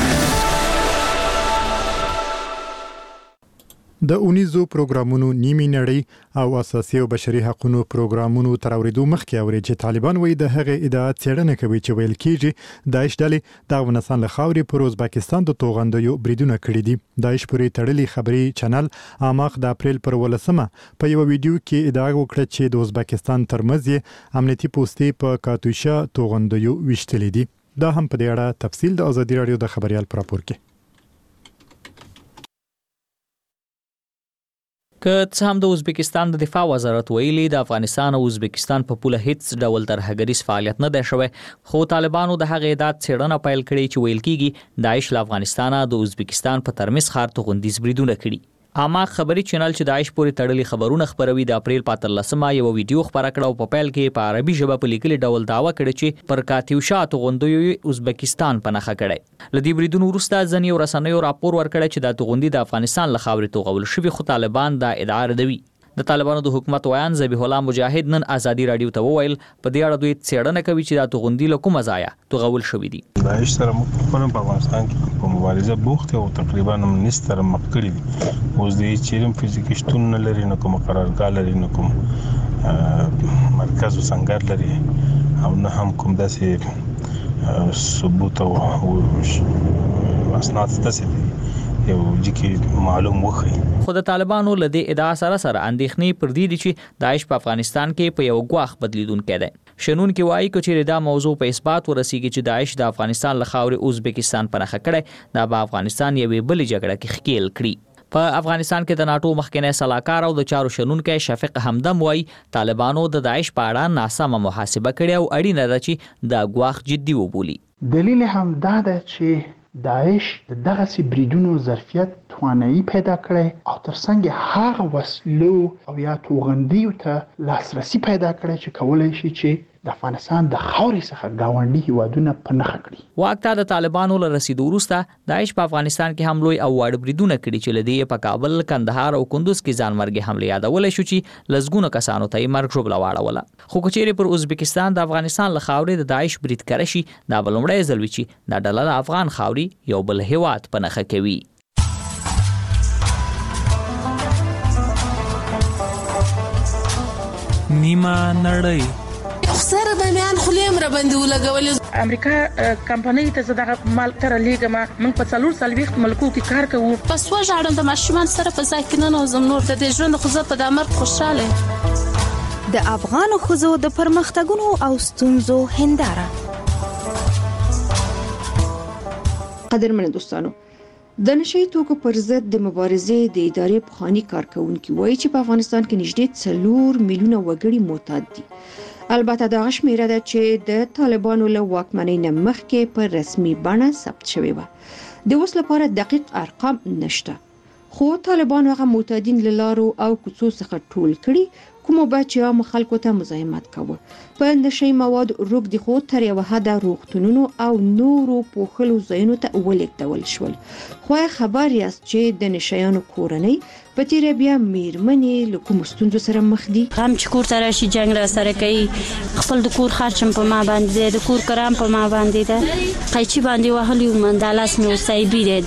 د اونیزو پروګرامونو نیمه نړۍ او اساسي او بشري حقوقو پروګرامونو تر اوریدو مخکې اوري چې طالبان وایي د هغه ادعا څرګنده کوي چې ویل کیږي داعش ډلې د افغانستان له خاورې پر ازبکستان د توغندیو بریدونه کړی دي. داعش پورې تړلي خبري چینل اماخ د اپریل پر ولسمه په یو ویډیو کې ادعا وکړه چې د ازبکستان ترمنځ امنیتي پوسټې په کاتوشا توغندیو وشتلې دي. دا هم په دې اړه تفصیل د ازادي رادیو د خبريال پر راپور کې. که څه هم د ازبکستان د دفاع وزارت ویلي د افغانستان او ازبکستان په پوله هیڅ ډول ترهګریز فعالیت نه دی شوی خو طالبانو د هغې ادعا څېړنه پیل کړې چې ویل کېږي داعش له افغانستانه د ازبکستان په ترمز ښار توغندیز بریدونه کړي. اما خبري چینل چې داعش پورې تړلي خبرونه خبروي د اپریل په اتلسمه یو ویډیو خبره کړه او په پیل کې په عربي ژبه په لیکلي ډول دعوه کړې چې پر کاتیوشا توغندیو ازبکستان په نخښه کړي. لدی بریدونو وروسته ځینې رسنیو راپور ورکړی چې د توغندي د افغانستان له خاورې توغول شوی خو طالبان دا ادعا ردوي. د طالبانو د حکومت ویان ذبیح الله مجاهد نن ازادي رادیو ته وویل په دې اړه دوی څېړنه کوي چې د توغندي له کومه ځایه توغول شوی دي. داعش سره مخ په افغانستان کې په مبارزه بوخت او تقریبا منستر مخ کړی دي. اوس د چیرم فزیکي شتون نه لري نه کوم قرارګاه لري نه کوم مرکز او څنګه لري او نه هم کوم داسې ثبوت او اسناد ستاسو یو ځکه معلوم وخی. خو د طالبانو له دې ادعا سره سره اندېښنې پر دې دي چې داعش په افغانستان کې په یو غواخ بدلیدونکی دی. شنون کې وایي چې دا موضوع په اثبات ورسیږي چې داعش د افغانستان له خاورې ازبکستان په نخښه کړي دا به افغانستان یوې بلې جګړه کې ښکیل کړي. په افغانستان کې د ناتو مخکنی سلاکار او د چارو شنونکو شفیق همدم وای طالبانو د داعش په اړه ناسمه محاسبه کړې او اړینه ده چې د غواخ جدي وبولي. دلیل هم دا ده چې داعش دغه سي بریدونو ظرفیت توانایي پیدا کړي او ترڅنګ هغه وسلو او یا توغندیو ته لاسرسي پیدا کړي چې کولای شي چې د افغانستان د خاورې څخه گاونډي هیوادونه په نخښه کړي. واکته د طالبانو له رسیدو وروسته داعش په افغانستان کې هم لوی او واړه بریدونه کړي چې لدی په کابل، کندهار او کندوز کې ځانمرګي حمله یادولې شو چې لزګونه کسانو ته یې مرګ ژوبله واړوله. خو کچېرې پر ازبکستان د افغانستان له خاورې د داعش برید کړی شي دا بلومړی ځل وي چې دا ډله د افغان خاورې یو بل هیواد په نخښه کوي. نیمه نړۍ سره به میان خلیم را باندې ولګولې. امریکا کمپنۍ ته زداغه مال تر لیګه ما موږ په څلور سلويخت ملکو کې کار کوو. پس وژاړم د ماشومان سره په ځای کې نه نوزم نور د دې ژوند خو زه په د امر خوشاله. د افغان ښځو د پرمختګونو او ستونزو هنداره. قدرمن دوستانو، د نشئی توکو پر ضد د مبارزې د ادارې پخوانی کارکونکي وایي چې په افغانستان کې نږدې څلور میلیونه وګړي معتاد دي. البته دا شمیره ده چې د طالبانو له واکمنۍ نه مخکې په رسمي بڼه ثبت شوې وه. د اوس لپاره دقیق ارقام نشته، خو طالبانو هغه معتادین له لارو او کوڅو څخه ټول کړي کومو به چې عام خلکو ته مزاحمت کوه. په نشئی مواد روږدي خو تر یوه حده روغتونونو او نورو پوښلو ځایونو ته ولېږدول شول. خو خبر یاست چې د نشیانو کورنۍ په تیره بیا میرمنې له کومو ستونزو سره مخ دي؟ هم چې کور ته راشي جنګ را سره کوي، خپل د کور خرچم په ما باندې دی، د کور کرام په ما باندې ده، قیچي باندې وهلی وم دا لاس مې وسایبي دی.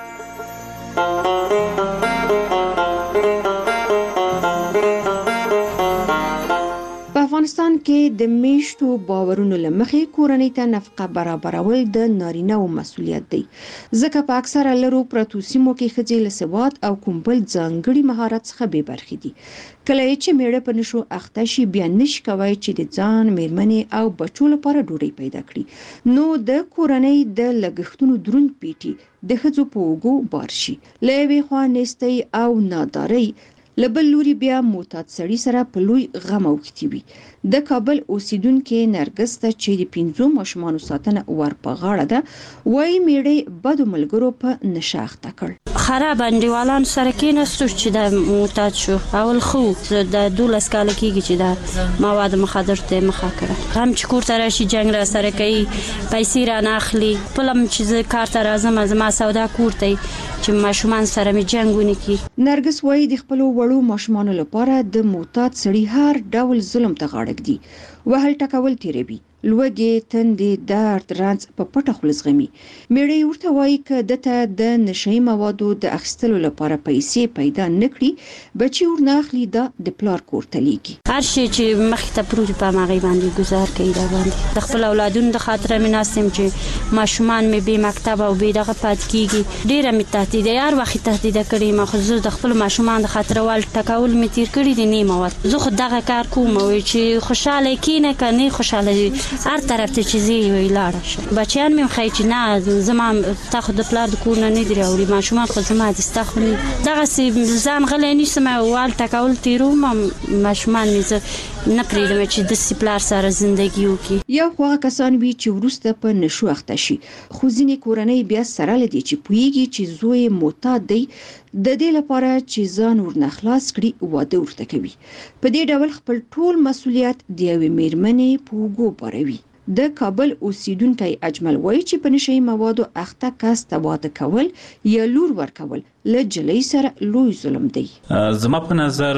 افغانستان کې د میشتو باورونو لمخې کورنۍ ته نفقه برابرول د نارینه او مسولیت دی، ځکه په اکثره لرو پرتو سیمو کې ښځې له سواد او کوم بل ځانګړي مهارت څخه بې برخې دي. کله چې میړه په نشو اخته شي بیا نشي کولی چې د ځان، میرمنې او بچو لپاره ډوډۍ پیدا کړي، نو د کورنۍ د لګښتونو دروند پیټي د ښځو په اوږو بار شي. له یوې خوا نیستۍ او نادارۍ، له بل لوري بیا معتاد سړي سره په لوی غم اوښتي وي. د کابل اوسیدونکې نرګس ته چې د پنځو ماشومانو ساتنه ور په غاړه ده وایي میړه بدو ملګرو په نشه اخته کړ. خراب انډیوالانو سره کېناستو چې د معتاد شو. اول خو د دولس کاله کېږي چې د مواد مخدر ته مخه کړه. هم چې کور ته راشي جنګ را سره کوي، پیسې رانه اخلي، خپله م چې زه کار ته راځم زما سودا کور ته چې ماشومان سره مې جنګ ونه کړي. نرګس وایي د خپلو وړو ماشومانو لپاره د معتاد سړي هر ډول ظلم ته غاړه ږدي، وهل ټکول تیروي، لوږې، تندې، درد، رنځ په پټه خوله زغمي. میړه ورته وایي که دته د نشئی موادو د اخیستلو لپاره پیسې پیدا نه کړي بچي ورنه اخلي دا د پلار کور ته لیږي. هر شی چې مخې ته پروت په هغې باندې ګزار کوي. دا باندې د خپل اولادونو د خاطره مې ناست یم چې ماشومان مې بې مکتب او بې دغه پاتې کېږي. ډېره مې تهدیده هر وخت تهدیده کړې یم، خو زه د خپلو ماشومان د خاطره وال ټکول مې تیر کړي دي نه مواد. زه خو دغه کار کوم چې خوشحاله کېنه که نه خوشحاله هر طرف ته چې زی وی لاړه شه. بچیان مې خای چې نه زما تا خو د پلار د کور نه نه دی راوړي، ماشومان خو زما دي ستا خو نه دغسې ځان غلی نیسم وال ټکول تېروم، ماشومان مې زه نه پرېږدم چې داسې پلار سره زندګي وکړي. یو خو هغه کسان وي چې وروسته په نشو اخته شي، خو ځینې کورنۍ بیا سره له دې چې پوهېږي چې زوی معتاد دی د دې لپاره چې ځان ورنه خلاص کړي واده ورته کوي. په دې ډول خپل ټول مسؤلیت د یوې میرمنې په اوږو باروي. د کابل اوسیدونکی اجمل وایي چې په نشئی موادو اخته کس ته واده کول یا لور ورکول له جلۍ سره لوی ظلم دی. زما په نظر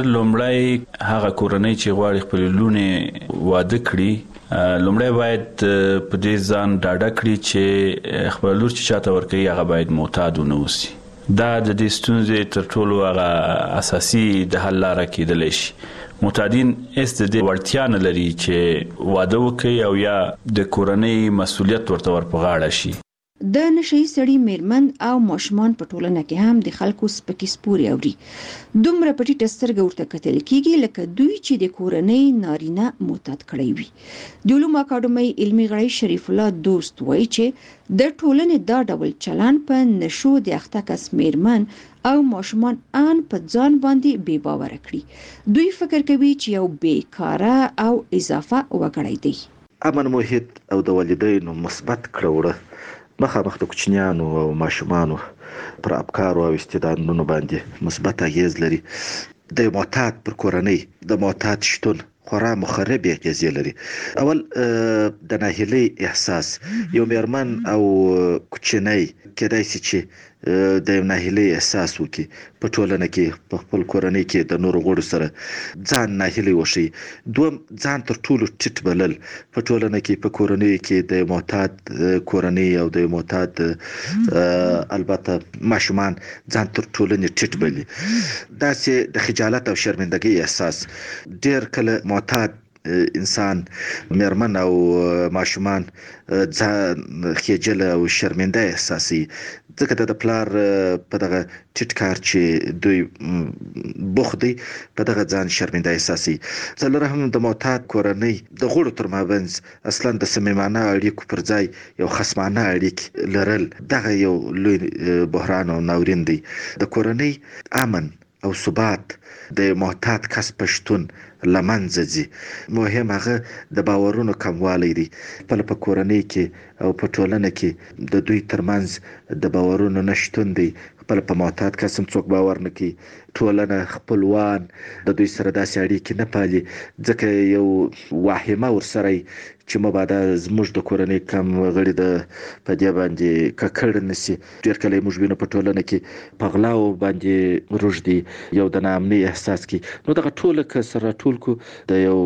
لومړی هغه کورنۍ چې غواړي خپل لونې واده کړي لومړی باید په دې ځان ډاډه کړي چې خپل لور چې چاته ورکوي هغه باید معتاد ونه اوسي. دا د دې ستونزې تر ټولو هغه اساسي د حل لاره کېدلی شي. معتادین هیڅ د دې وړتیا نه لري چې واده وکړي او یا د کورنۍ مسؤلیت ورته ور په غاړه شي. د نشئی سړی میرمن او ماشومان په ټولنه کې هم د خلکو سپکی سپوري اوري. دومره پټی ټسترګ ورته کتل کیږي لکه دوی چې د کورنۍ نارینه معتاد کړی وي. د علوم اکاډمۍ علمي غړی شریف الله دوست وایي چې د ټولنې دا ډول چلن په نشو د اخته کس میرمن او ماشومان ان په ځان باندې بې باور کړي. دوی فکر کوي چې یو بیکاره او اضافه وګړی دی. امن محیط او د والدینو مثبت کړوړه مخامخ د کوچنیانو او ماشومانو پر افکارو او استعدادونو باندې مثبت اغیز لري. د معتاد پر کورنۍ د معتاد شتون خورا مخرب اغیزې لري. اول د ناهیلۍ احساس یو میرمن او کوچنی کېدای شي چې د ناهیلۍ احساس وکړي په ټولنه کې په خپل کورنۍ کې د نورو غړو سره ځان ناهیلۍ وشي. دوم ځان تر ټولو ټیټ بلل په ټولنه کې په کورنۍ کې د معتاد کورنۍ او د معتاد البته ماشومان ځان تر ټولنې ټیټ بلي. داسې د خجالت او شرمندګۍ احساس ډېر کله معتاد انسان میرمن او ماشومان ځان خجل او شرمنده احساسي ځکه د پلار په دغه ټیټ کار چې دوی بوخت دي په دغه ځان شرمنده احساسي. څلورم د معتاد کورنۍ د غړو تر مابینځ اصلا د صمیمانه اړیکو پر ځای یو خصمانه اړیکې لرل دغه یو لوی بحران او ناورین دی. د کورنۍ امن او ثبات د معتاد کس پښتون لمنځه ځي. مهم هغه د باورونو کموالی دی. خپل په کورنۍ کې او په ټولنه کې د دوی ترمنځ د باورونو نشتون دی. خپل په معتاد کس هم څوک باور نه کوي. ټولنه خپلوان د دوی سره داسې اړیکې نه پالي ځکه یو واهمه ورسره چې مبادا زموږ د کورنۍ کم غړي د په دې باندې ککړ نسی. ډېر کله موږ وینو په ټولنه کې په غلاو باندې روږدي یو د ناامنۍ احساس کی. نو دغه ټول کسره ټول کو د یو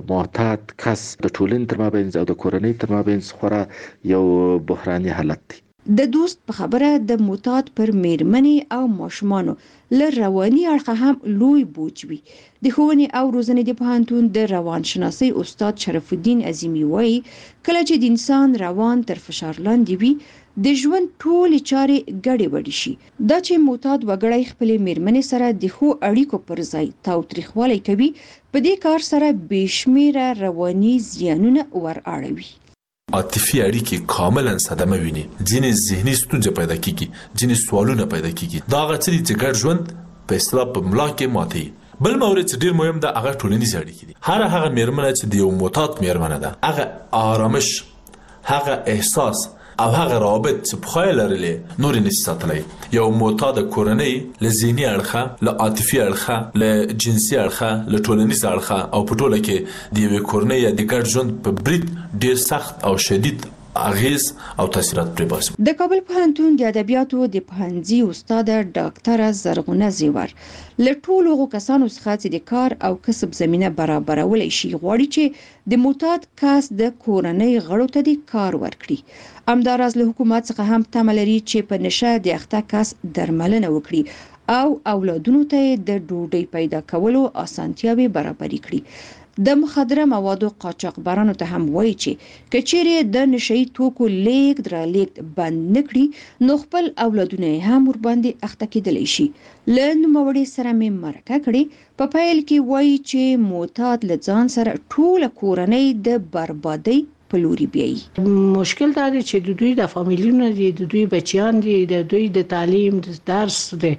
معتاد کس د ټولنې تر مابینځ او د کورنۍ تر مابینځ خورا یو بحراني حالت دی. د دوست په خبره د معتاد پر میرمنې او ماشومانو له رواني اړخه هم لوی بوج وي. د ښوونې او روزنې د پوهنتون د روانشناسۍ استاد شرف الدین عظیمي وایي کله چې د انسان روان تر فشار لاندې وي د ژوند ټولې چارې ګډې وډې شي. دا چې معتاد وګړی خپلې میرمنې سره د ښو اړیکو پر ځای تاوتریخوالی کوي په دې کار سره بې شمیره رواني زیانونه ور اړوي. عاطفي اړیکې کاملا صدمه ویني. ځینې ذهني ستونزې پیدا کیږي، ځینې سوالونه پیدا کیږي. دا هغه څه دي چې ګډ ژوند په اصطلاح په ملا کې ماتي. بل مورد چې ډیر مهم ده هغه ټولنیز اړیکې دي. هر هغه میرمنه چې د یو معتاد میرمنه ده هغه آرامش، هغه احساس او هغه رابط چې په خیال لري نور نشي ساتلی. یو معتاد کورنۍ له ذهني اړخه، له عاطفي اړخه، له جنسي اړخه، له ټولنیز اړخه او په ټوله کې د یوې کورنۍ یا د ګډ ژوند په برید ډیر سخت او شدید اغیز او تاثیرات پرې باسي. د کابل پوهنتون د ادبیاتو د پوهنځي استاد ډاکټره زرغونه زیور له ټولو هغو کسانو څخه چې د کار او کسب زمینه برابرولی شي غواړي چې د معتاد کس د کورنۍ غړو ته د کار ورکړي. همداراز له حکومت څخه هم تمه لري چې په نشه د اخته کس درملنه وکړي او اولادونو ته د ډوډۍ پیدا کولو اسانتیاوې برابرې کړي. د مخدره موادو قاچاقبرانو ته هم وایي چې کچېرې د نشئی توکو لیږد را لیږد بند نکړي نو خپل اولادونه هم ورباندې اخته کېدلی شي. له نوموړي سره مې مرکه کړې. په پیل کې وایي چې معتاد له ځان سره ټوله کورنۍ د بربادۍ په لوري بیایي. مشکل دا دی چې د دوی د فامیلونو دي، د دوی بچیان دي، د دوی د تعلیم، د درس، د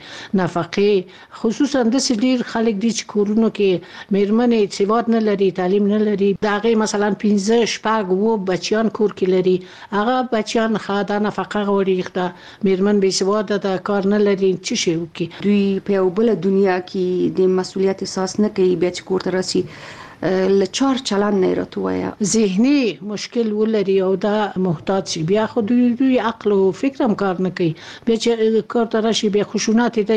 نفقې، خصوصا د ډیر خلک دي چې کورونو کې میرمنې سواد نه لري، تعلیم نه لري. دا غي مثلا پنځه شپږ وو بچیان کور کې لري. هغه بچیان خاطر نفقه غوړي، دا میرمن به سواد د کار نه لري، څه شي وکي. دوی په یو بل دنیا کې د مسولیت احساس نه کوي. بیا چې کور ته راسي لچار چلان نه راتویا ذهني مشکل ولري او دا محتاج شي. بیا خو دوی دوی عقل او فکر هم کار نه کوي. بیا چې کار ته راشي بیا خشونت دی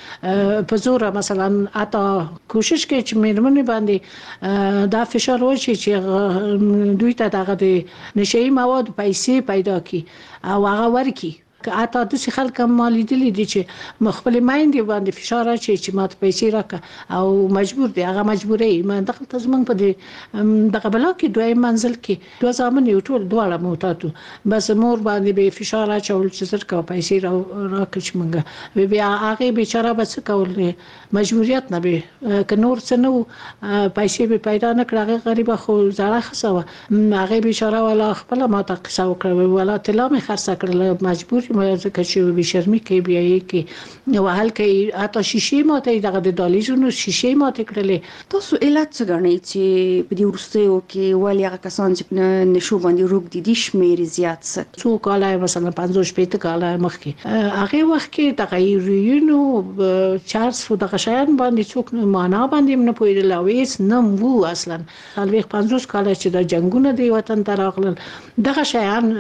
چې په زور مثلا اته کوشش کوي چې میرمنې باندې دا فشار وشي چې دوی ته دغه د نشئی مواد پیسې پیدا کړي او هغه ورکړي که اته د څه خلک مالي دي چې مخبل مایندې باندې فشار اچي چې ماته پیسې راکړه او مجبور دي هغه مجبورې ما دغه تزمن په دې دغه بلا کې دوی منزل کې دوه ځامن یو ټول دواړه موتاتو بس مور باندې به فشار اچول چې زر کا پیسې را راکړي مونږه بیا هغه بیچاره بس کول مجبوریت نه به ک نور څه نو پیسې به پیدا نه کړه غریب خو زړه خسوه هغه بیچاره ولا خپل ما ته قصه وکړه ولا طلا مې خرڅ کړل مجبور مې ځکه چې به شرمي کې بیا یې کې نو حل کې اته شیشې ماته دغه د دالیزونو شیشې ماته کړلې تاسو علت څه غنئ چې په دې ورستیو کې ولې هغه کسان چې نشو باندې روغ دي د شمیر زیات څه څو کاله مثلا پنځوس پېته کاله مخکې هغه وخت کې تغیرونو چارج فو دغه شیان باندې څوک معنا باندې نه پوهیدل او هیڅ نه وو اصلا خلک پنځوس کاله چې د جنگونو دی وطن ته راغلل دغه شیان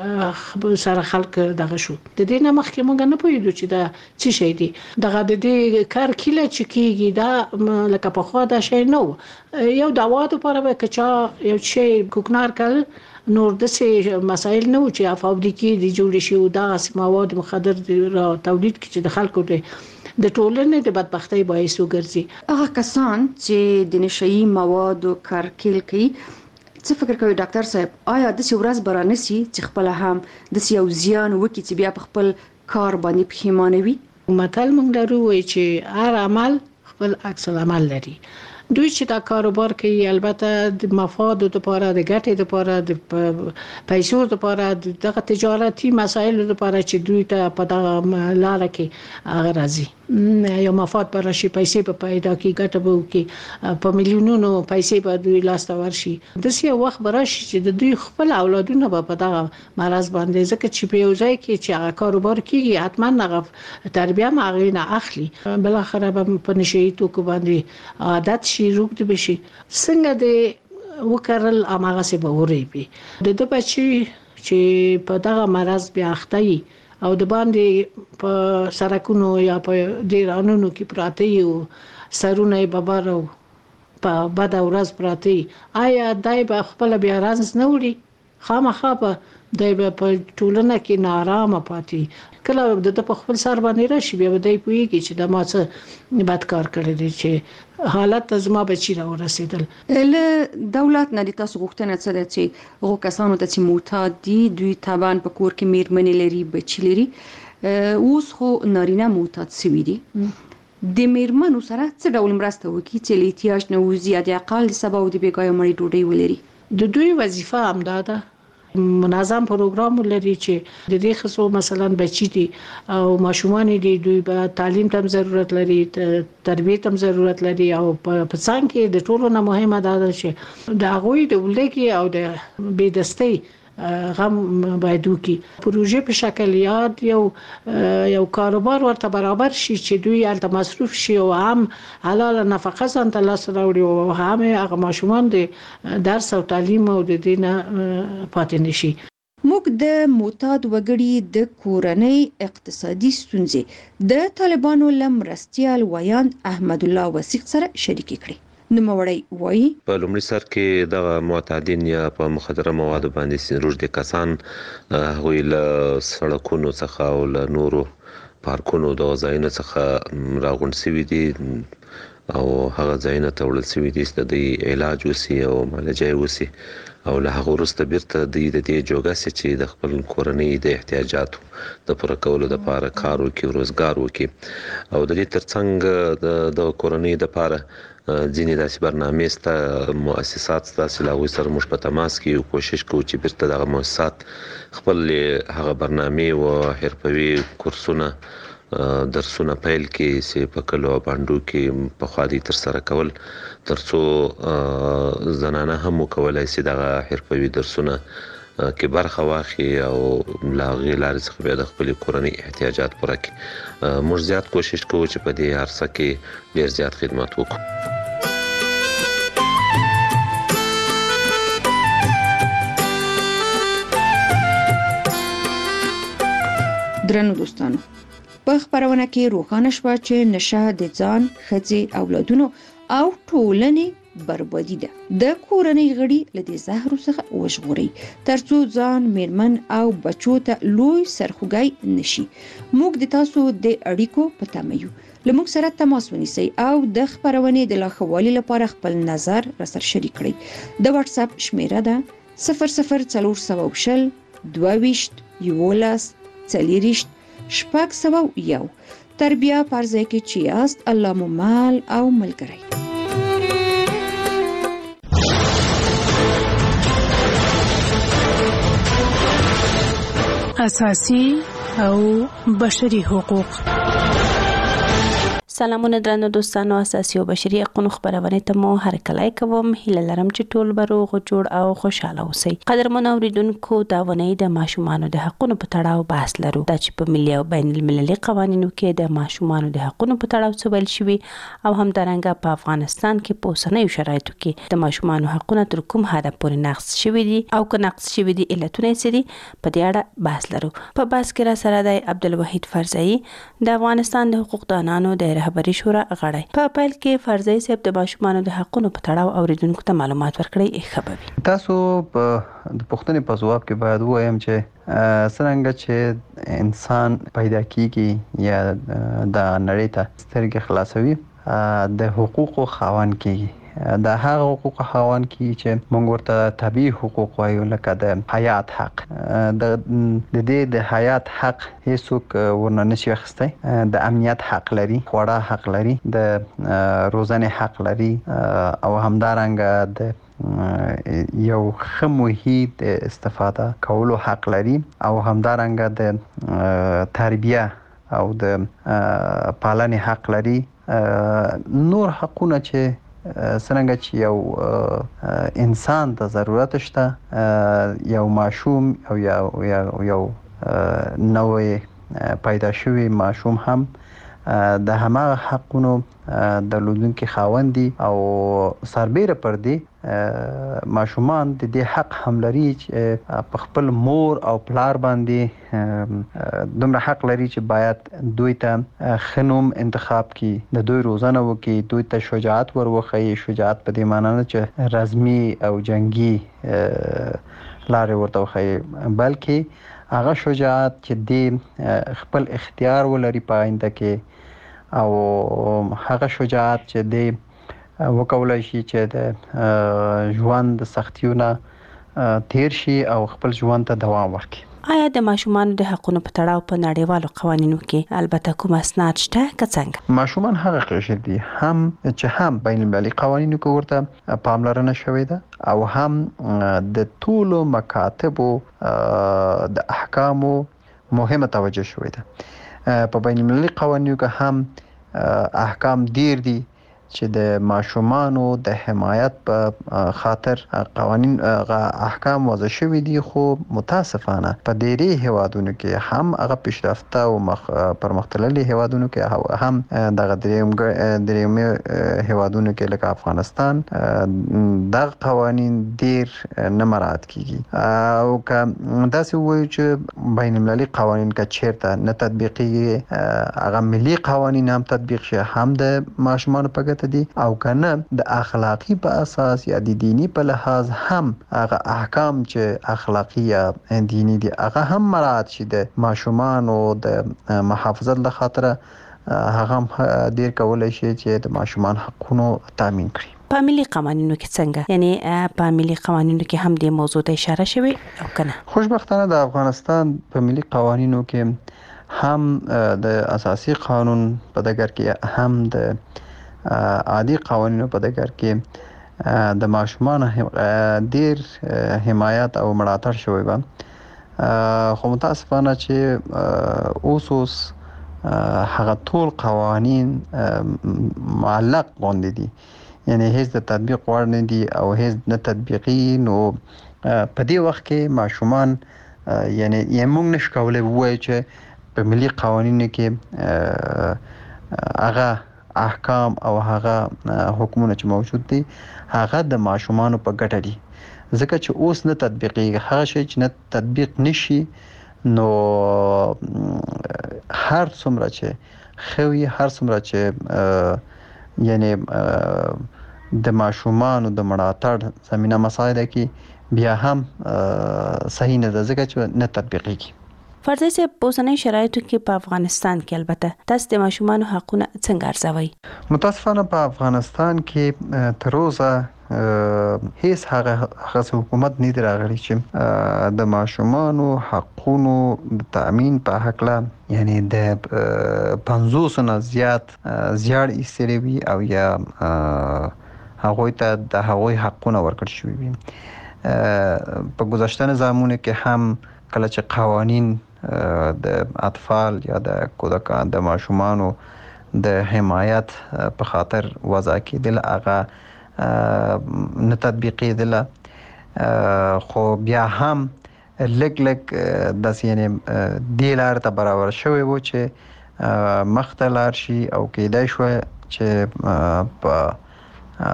سره خلک دغه شو د دې نه مخکې مونږ نه پوهیدو چې دا څه شي دی دغه د دې کار کله چې کیږي دا لکه په خوا دا شی نو یو دوا د لپاره به کچا یو شی کوکنار کړ نور د څه مسایل نه و چې فابریکې د جوړ شي او دا مواد مخدر را تولید کړي د خلکو د د ټولنې د بدبختۍ باعث وګرځي هغه کسان چې د نشئی موادو کارکل کوي څه فکر کوي ډاکټر صاحب آیا د څه ورځ برانسي چې خپل هم د څه یو زیان وکړي چې بیا په خپل کار باندې پښیمانه وي متل موږ درو وایي چې هر عمل خپل عکس العمل لري دوی چې دا کاروبار کوي البته د مفاد لپاره د ګټې لپاره د پیسو لپاره دغه تجارتي مسایل لپاره چې دوی ته په دغه لار کې هغه راځي یو مفاد پر شي پیسې په پیدا کې ګټه به وکړي په میلیونونو پیسې به دوی لاس ته ورشي د څه وخت براشي چې د دوی خپل اولادونه به په دغه مرز باندې ځکه چې په یو ځای کې چې هغه کاروبار کوي حتما هغه تربیه ماغې نه اخلي بل اخر به په نشي توکو باندې عادت شي روغ دي بشي څنګه د وکړل اماغه سه به وري د د بچي چې په دغه مرز بیا اخته او د باندې په سرکونو یا په ډیرانونو کې پراته یو سرونه ببارو په بد ورځ پراته آیا دای په خپل بیا راز نه وړي خامخا په دای په ټولنه کې نارامه پاتې کله د په خپل سر باندې راشي بیا دای پويږي چې د ماڅه بد کار کړی دی چې حالت زما بچی را ورسېدل له دولت نه د تاسو غوښتنه څه ده چې هغه کسانو ته چې معتاد دي دوی تابان په کور کې میرمنې لري بچی لري اوس خو نارینه معتاد شوي دي د میرمنو سره څه ډول مرسته وکړي چې له احتیاج نه وزي د اقل سبا او د بیګای مړی ډوډۍ ولري د دوی وظیفه همدا ده منظم پروګرام لري چې د دې خصو مثلا بچی دي او ماشومان دي دوی به تعلیم ته ضرورت لري تربیه ته ضرورت لري او په څنګه کې د ټولو نه مهمه ده چې د غوي د ولګي او د بيدستي غم باید وکي پروژه په شکل یاد یو یو کاروبار ورته برابر شي چې دوی الته مصروف شي او هم حلال نفقه ځان ته لاس راوړي او هم هغه ماشومان د درس او تعلیم او د دینه پاتې نشي موږ د معتاد وګړي د کورنۍ اقتصادي ستونزې د طالبانو لمرستيال ویان احمد الله وسیق سره شریک کړي نوموړی وایي په لومړي سر کې د معتادین یا په مخدره موادو باندې روږدي کسان هغوی له سړکونو څخه او له نورو پارکونو د ځایونو څخه راغونډ شوي دي او هغه ځایونه ته وړل شوي دي چې د علاج وسی او معالجه وسی او له هغه وروسته بیرته د دې جوګه چې د خپل کورنۍ د احتیاجاتو د پوره کولو لپاره کار وکړي روزګار وکړي او د دې ترڅنګ د کورنۍ لپاره ځینې داسې برنامې سته مؤسسات سته چې له هغوی سره موږ په تماس کې یو کوشش کوو چې بیرته دغه مؤسسات خپل هغه برنامې او حرفوي کورسونه درسونه پیل کړي چې په کلو او بانډو کې په خوا دي ترسره کول ترڅو زنانه هم وکولای شي دغه حرفوي درسونه کې برخه واخلي او لا غیر لارې څخه بیا د خپل کورنۍ احتیاجات پوره کړي موږ زیات کوشش کوو چې په دې عرصه کې ډیر زیات خدمات وکړو درنو دوستانو په خبرونه کې روښانه شوه چې نشه د ځان ښځې اولادونو او ټولنې بربادي ده. د کورنۍ غړي له دې زهرو څخه وژغوري ترڅو ځان، میرمن او بچو ته لوی سرخوږی نشي. موږ د تاسو د اړیکو په تمه یو. له موږ سره تماس ونیسئ او د خپرونې د لا ښه والي لپاره خپل نظر راسره شریک کړئ. د واتس اپ شمیره ده صفر صفر څلور سوه او شل دوه ویشت یولس څلېرویشت شپږ سوه یو. تر بیا په هر ځای کې چې یاست، الله مو مال او ملګری. اساسي او بشري حقوق. سلامونه درنو دوستانو، اساسي او بشري حقوقو خبرونه ته مو هرکلی کوم. هیله لرم چې ټول به روغ جوړ او خوشاله اوسئ. قدرمن اوریدونکو، دا ونې د ماشومانو د حقوقو په تړاو بحث لرو. دا چې په ملي او بین المللي قوانینو کې د ماشومانو د حقوقو په تړاو څه ویل شوي او هم درنګه په افغانستان کې په اوسنیو شرایطو کې د ماشومانو حقوقو تر کوم حد پورې نقض شوي دي او که نقض شوي دي علتونه یې څه دي، په دې اړه بحث لرو. په بحث کې را سره دی عبدالوحید فرزایی، د افغانستان د حقوق دانانو د رهبري شورا غړی. په پیل کې فرزایی صاحب د ماشومانو د حقوقو په تړاو اوریدونکو ته معلومات ورکړي. خبري تاسو په د پښتنې په ځواب کې باید وایم چې څنګه چې انسان پیدا کیږي یا د نړۍ ته سترګې خلاصوي، د حقوقو خاوند کیږي. د هغه حقوق خاوند کی چې موږ ورته طبيعي حقوق وایو، لکه د حیات حق. د دې د حیات حق هیڅوک ورنه نشي اخیستی. د امنیت حق لري، خوړه حق لري، د روزنې حق لري او همدارنګه د یو ښه محیط استفاده کولو حق لري او همدارنګه د تربیه او د پالنې حق لري. نور حقونه چې څنګه چې یو انسان ته ضرورت شته، یو ماشوم او یو یو نوې پیدا شوی ماشوم هم د هماغه حقونو درلودونکي خاوند دي او سربېره پر دې ماشومان د دې حق هم لري چې په خپل مور او پلار باندې دومره حق لري چې باید دوی ته ښه نوم انتخاب کړي، د دوی روزنه وکړي، دوی ته شجاعت ور وښيي. شجاعت په دې معنی نه چې رزمي او جنگي لارې ورته وښيي، بلکې هغه شجاعت چې د خپل اختیار ولري په آینده کې، او هغه شجاعت چې د وکولای شي چې د ژوند د سختیونه تیر شي او خپل ژوند ته دوام ورکړي. آیا د ماشومانو د حقوقو په تړاو په نړیوالو قوانینو کې البته کوم اسناد شته که څنګه؟ ماشومان هغه قشر دي هم چې هم بین المللي قوانینو کې ورته پاملرنه شوې ده او هم د ټولو مکاتبو د احکامو مهمه توجه شوې ده. په بین المللي قوانینو کې هم احکام ډیر دي چې د ماشومانو د حمایت په خاطر قوانین احکام وضع شوي دي، خو متاسفانه په ډېری هیوادونو کې هم هغه پیشرفته او مخ پرمختللي هیوادونو کې هم دغه دریم دریم هیوادونو کې لکه افغانستان دغه قوانین ډیر نه مراعات کیږي. او که داسې وایو چې بین المللي قوانین که چیرته نه تطبیقي، هغه ملي قوانین هم تطبیق شي، هم د ماشومانو په دي او کنه د اخلاقی په اساس یا د دینی په لحاظ هم هغه احکام چې اخلاقی یا دینی دي هغه هم مراعات شي د ماشومان او د محافظت له خاطر هغه ډیر کولای شي چې د ماشومان حقوقو تامین کړي. په ملي قوانینو کې څنګه، یعنی په ملي قوانینو کې هم د موضوع ته اشاره شوی او کنه؟ خوشبختانه د افغانستان په ملي قوانینو کې هم د اساسي قانون په دګر کې هم د عادي قوانینو په دګر کې د ماشومان ډیر حمایت او ملاتړ شوی و. خو متاسفانه چې اوس اوس هغه ټول قوانین معلق غوندې دي، یعنی هیڅ د تطبیق وړ نه دي او هیڅ نه تطبیقي. نو په دې وخت کې ماشومان یعنی یې موږ نشو کولی ووایو چې په ملي قوانینو کې هغه احکام او هغه حکمونه چې موجود دي هغه د ماشومانو په ګټه دي، ځکه چې اوس نه تطبیقي. هغه شی چې نه تطبیق نشي نو هر څومره چې خوي، هر څومره چې یعنی د ماشومان د ملاتړ زمينه مساعده کی بیا هم صحیح نه ده ځکه چې نه تطبیقیږي. فرضاً چې په اوسنۍ شرایطو کې په افغانستان کې البته تاسو د ماشومان حقونه څنګه ارزوي؟ متاسفانه په افغانستان کې تر اوسه هیڅ هغه هغه حکومت نه دی راغلی چې د ماشومان حقونو د تامین په حق لا یعنی د پنځوس نه زیات زیات ایستلوي او یا هغه ته د هغوی حقونه ورکړل شوی وي. په گذشته نظامونو کې هم کله چې قوانین د اطفال یا د کودکان د ماشومانو د حمایت په خاطر وضع کېدل هغه نه تطبیقېدل، خو بیا هم لږ لږ داسې یعنی دې لارې ته برابر شوی و چې مخته لاړ شي او کېدای شوی چې په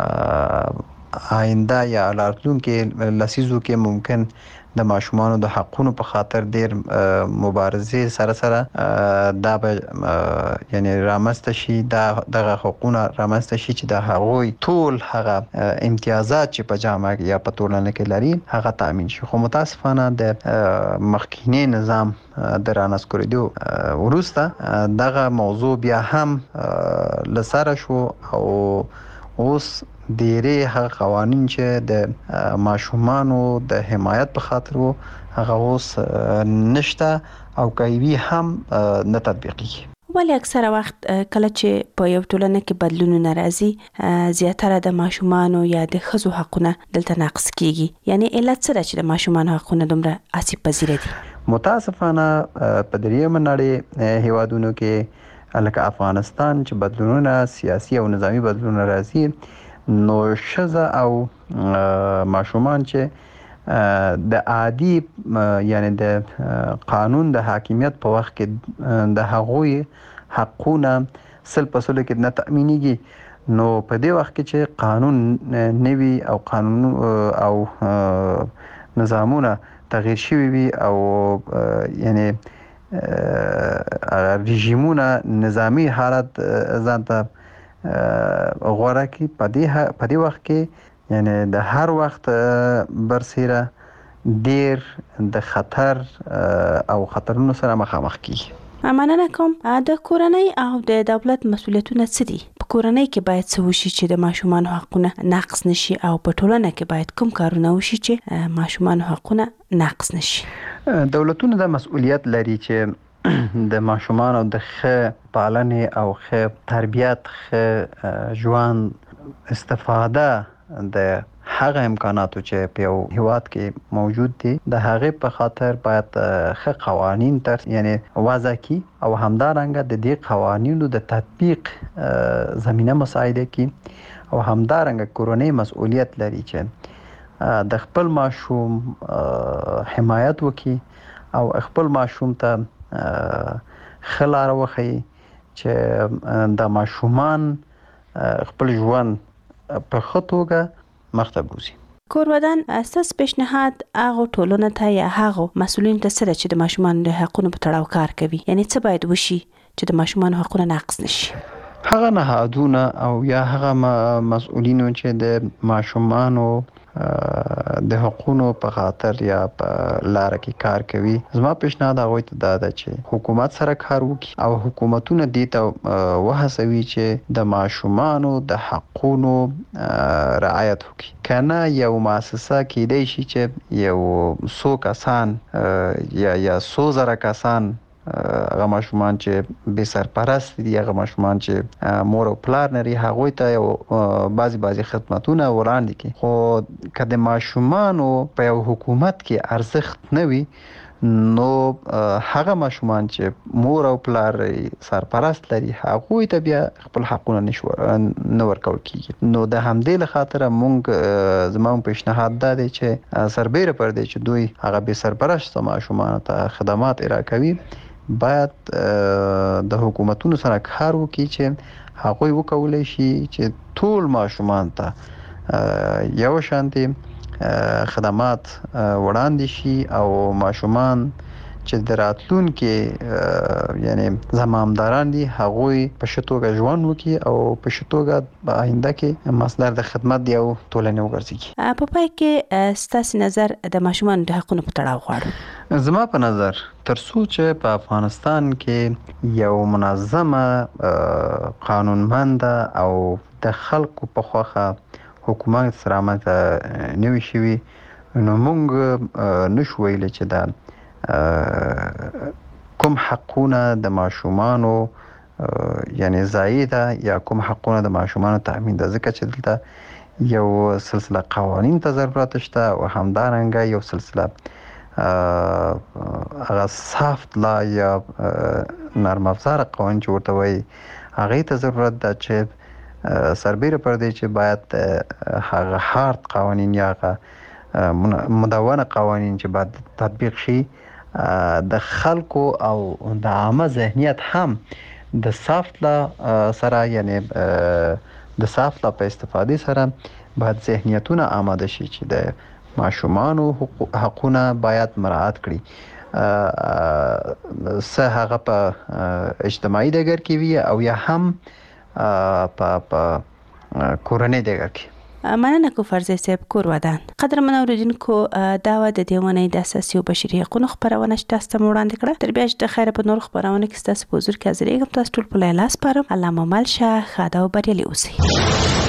آینده یا راتلونکي لسیزو کې ممکن د ماشومانو د حقونو په خاطر ډیر مبارزې سره سره دا به یعنی رامسته شي، دا دغه حقوقونه رامسته شي چې د هغوی ټول هغه امتیازات چې په جامعه یا په ټولنه کې لري هغه تامین شي. خو متاسفانه د مخکینی نظام د رانسکورېدو وروسته دغه موضوع بیا هم لسره شو او اوس ډېرې هغه قوانین چې د ماشومانو د حمایت په خاطر وو هغه اوس نشته او کوي هم نه تطبیقیږي. ولی اکثره وخت کله چې په یو ټولنه کې بدلون ناراضي زیاتره د ماشومانو یا د ښځو حقونه دلته ناقص کیږي. یعنی علت څه ده چې د ماشومانو حقونه دومره آسیب پذیر دي؟ متاسفانه په دریمه نړۍ هیوادونو کې لکه افغانستان چې بدلونونه سیاسي او نظامی بدلونونه راځي، نو ښځه او ماشومان چې د عادي یعنی د قانون د حاکمیت په وخت کې د هغوی حقونه سل په سلو کې نه تأمینیږي، نو په دې وخت کې چې قانون نوي او قانون او نظامونه تغییر شوي وي او یعنی رژیمونه نظامی حالت ځان ته غوړه کی په دې په دې وخت کې یعنی د هر وخت برسیره ډیر د خطر او خطرونو سره مخامخ کیږي. مننه کوم. د کورنۍ او د دولت مسؤلیتونه څه دي؟ په کورنۍ کې باید څه وشي چې د ماشومان حقونه ناقص نشي او په ټولنه کې باید کوم کارونه وشي چې ماشومان حقونه ناقص نشي؟ دولتونه د مسؤلیت لري چې د ماشومان او د ښه پالنې او ښه تربیت ښه ژوند استفاده د هغه امکاناتو چې په یو هیواد کې موجود دي د هغې په خاطر باید ښه قوانین تر یعنی وضع کی او همدارنګه د دې قوانینو د تطبیق زمینه مساعده کی او همدارنګه کورنۍ مسؤلیت لري چې د خپل ماشوم حمایت وکړي او خپل ماشوم ته ښه لاره وښیي چې د ماشومان خپل ژوند په ښه توګه مخته بوځي. کورودان اساس پیشنهاد هغه ټولنه ته یا هغه مسؤلین ته سره چې د ماشومان د حقونو په تړاو کار کوي، یعنی څه باید وشي چې د ماشومان حقونه ناقص نشي؟ هغه نهادونه او یا هغه مسؤلینو چې د ماشومانو د حقوقو په خاطر یا په لار کې کار کوي، زما پیشنهاد هغه ته دا ده چې حکومت سره کار وکړي او حکومتونه دې ته وهڅوي چې د ماشومانو د حقوقو رعایت وکړي. کنه یو مؤسسه کېدای شي چې یو څو کسان یا یا څو زره کسان هغه ماشومان چې بې سرپرست دي، هغه ماشومان چې مور او پلار لري، هغوی ته یو بعضې بعضې خدمتونه وړاندې کړي. خو که د ماشومانو په یو حکومت کې ارزښت نه وي، نو هغه ماشومان چې مور او پلار سرپرست لري هغوی ته بیا خپل حقونه نه ورکول کېږي. نو د همدې له خاطره مونږ زما پیشنهاد دا دی چې سربیره پر دی چې دوی هغه بې سرپرسته ماشومانو ته خدمات ارائه کوي، باید د حکومتونو سره کار وکړي چې هغوی وکولی شي چې ټول ماشومان ته یو شانتي خدمات وړاندې شي او ماشومان چې د راتلونکي یعنی زمامداران دي هغوی په شتوګه ژوند وکړي او په شتوګه په آینده کې مصدر د خدمت یو ټولنه وګرځي. په پای کې ستاسو نظر د ماشومان د حقوقو په تړاو غواړم. زما په نظر ترڅو چې په افغانستان کې یو منظمه قانونمند او د خلکو په خوخه حکومت سرامت نوي شوي نو موږ نشو ویل چې دا کوم حقونه د ماشومانو یعنی زایده یا کوم حقونه د ماشومانو تامین ده، ځکه چې دلته یو سلسله قوانین ته ضرورت شته او همدارنګه یو سلسله هغه سافت لا یا نرم افزار قوانین چې ورته وایي هغې ته ضرورت ده چې سربیره پر دې چې باید هغه هارد قوانین یا هغه مدونه قوانین چې باید تطبیق شي د خلکو او د عامه ذهنیت هم د سافت لا سره یعنی د سافت لا په استفادې سره باید ذهنیتونه آماده شي چې د ماشومانو حقونه باید مراعات کړي، سه هغه په اجتماعي ډګر کې وي او یا هم په کورنۍ ډګر کې. مننه کوفرزی صاحب کور ودان. قدرمن اوریدونکو دا و د دیوانه د اساسي او بشري حقوقو خبرونه چې تاسو ته وړاندې کړه. تر بیا چې د خیره په نور خبرونه کې تاسو په حضور کې حاضرېږم. تاسو ټول په لاس پاره علامه مل شه خاده او بریالي اوسئ.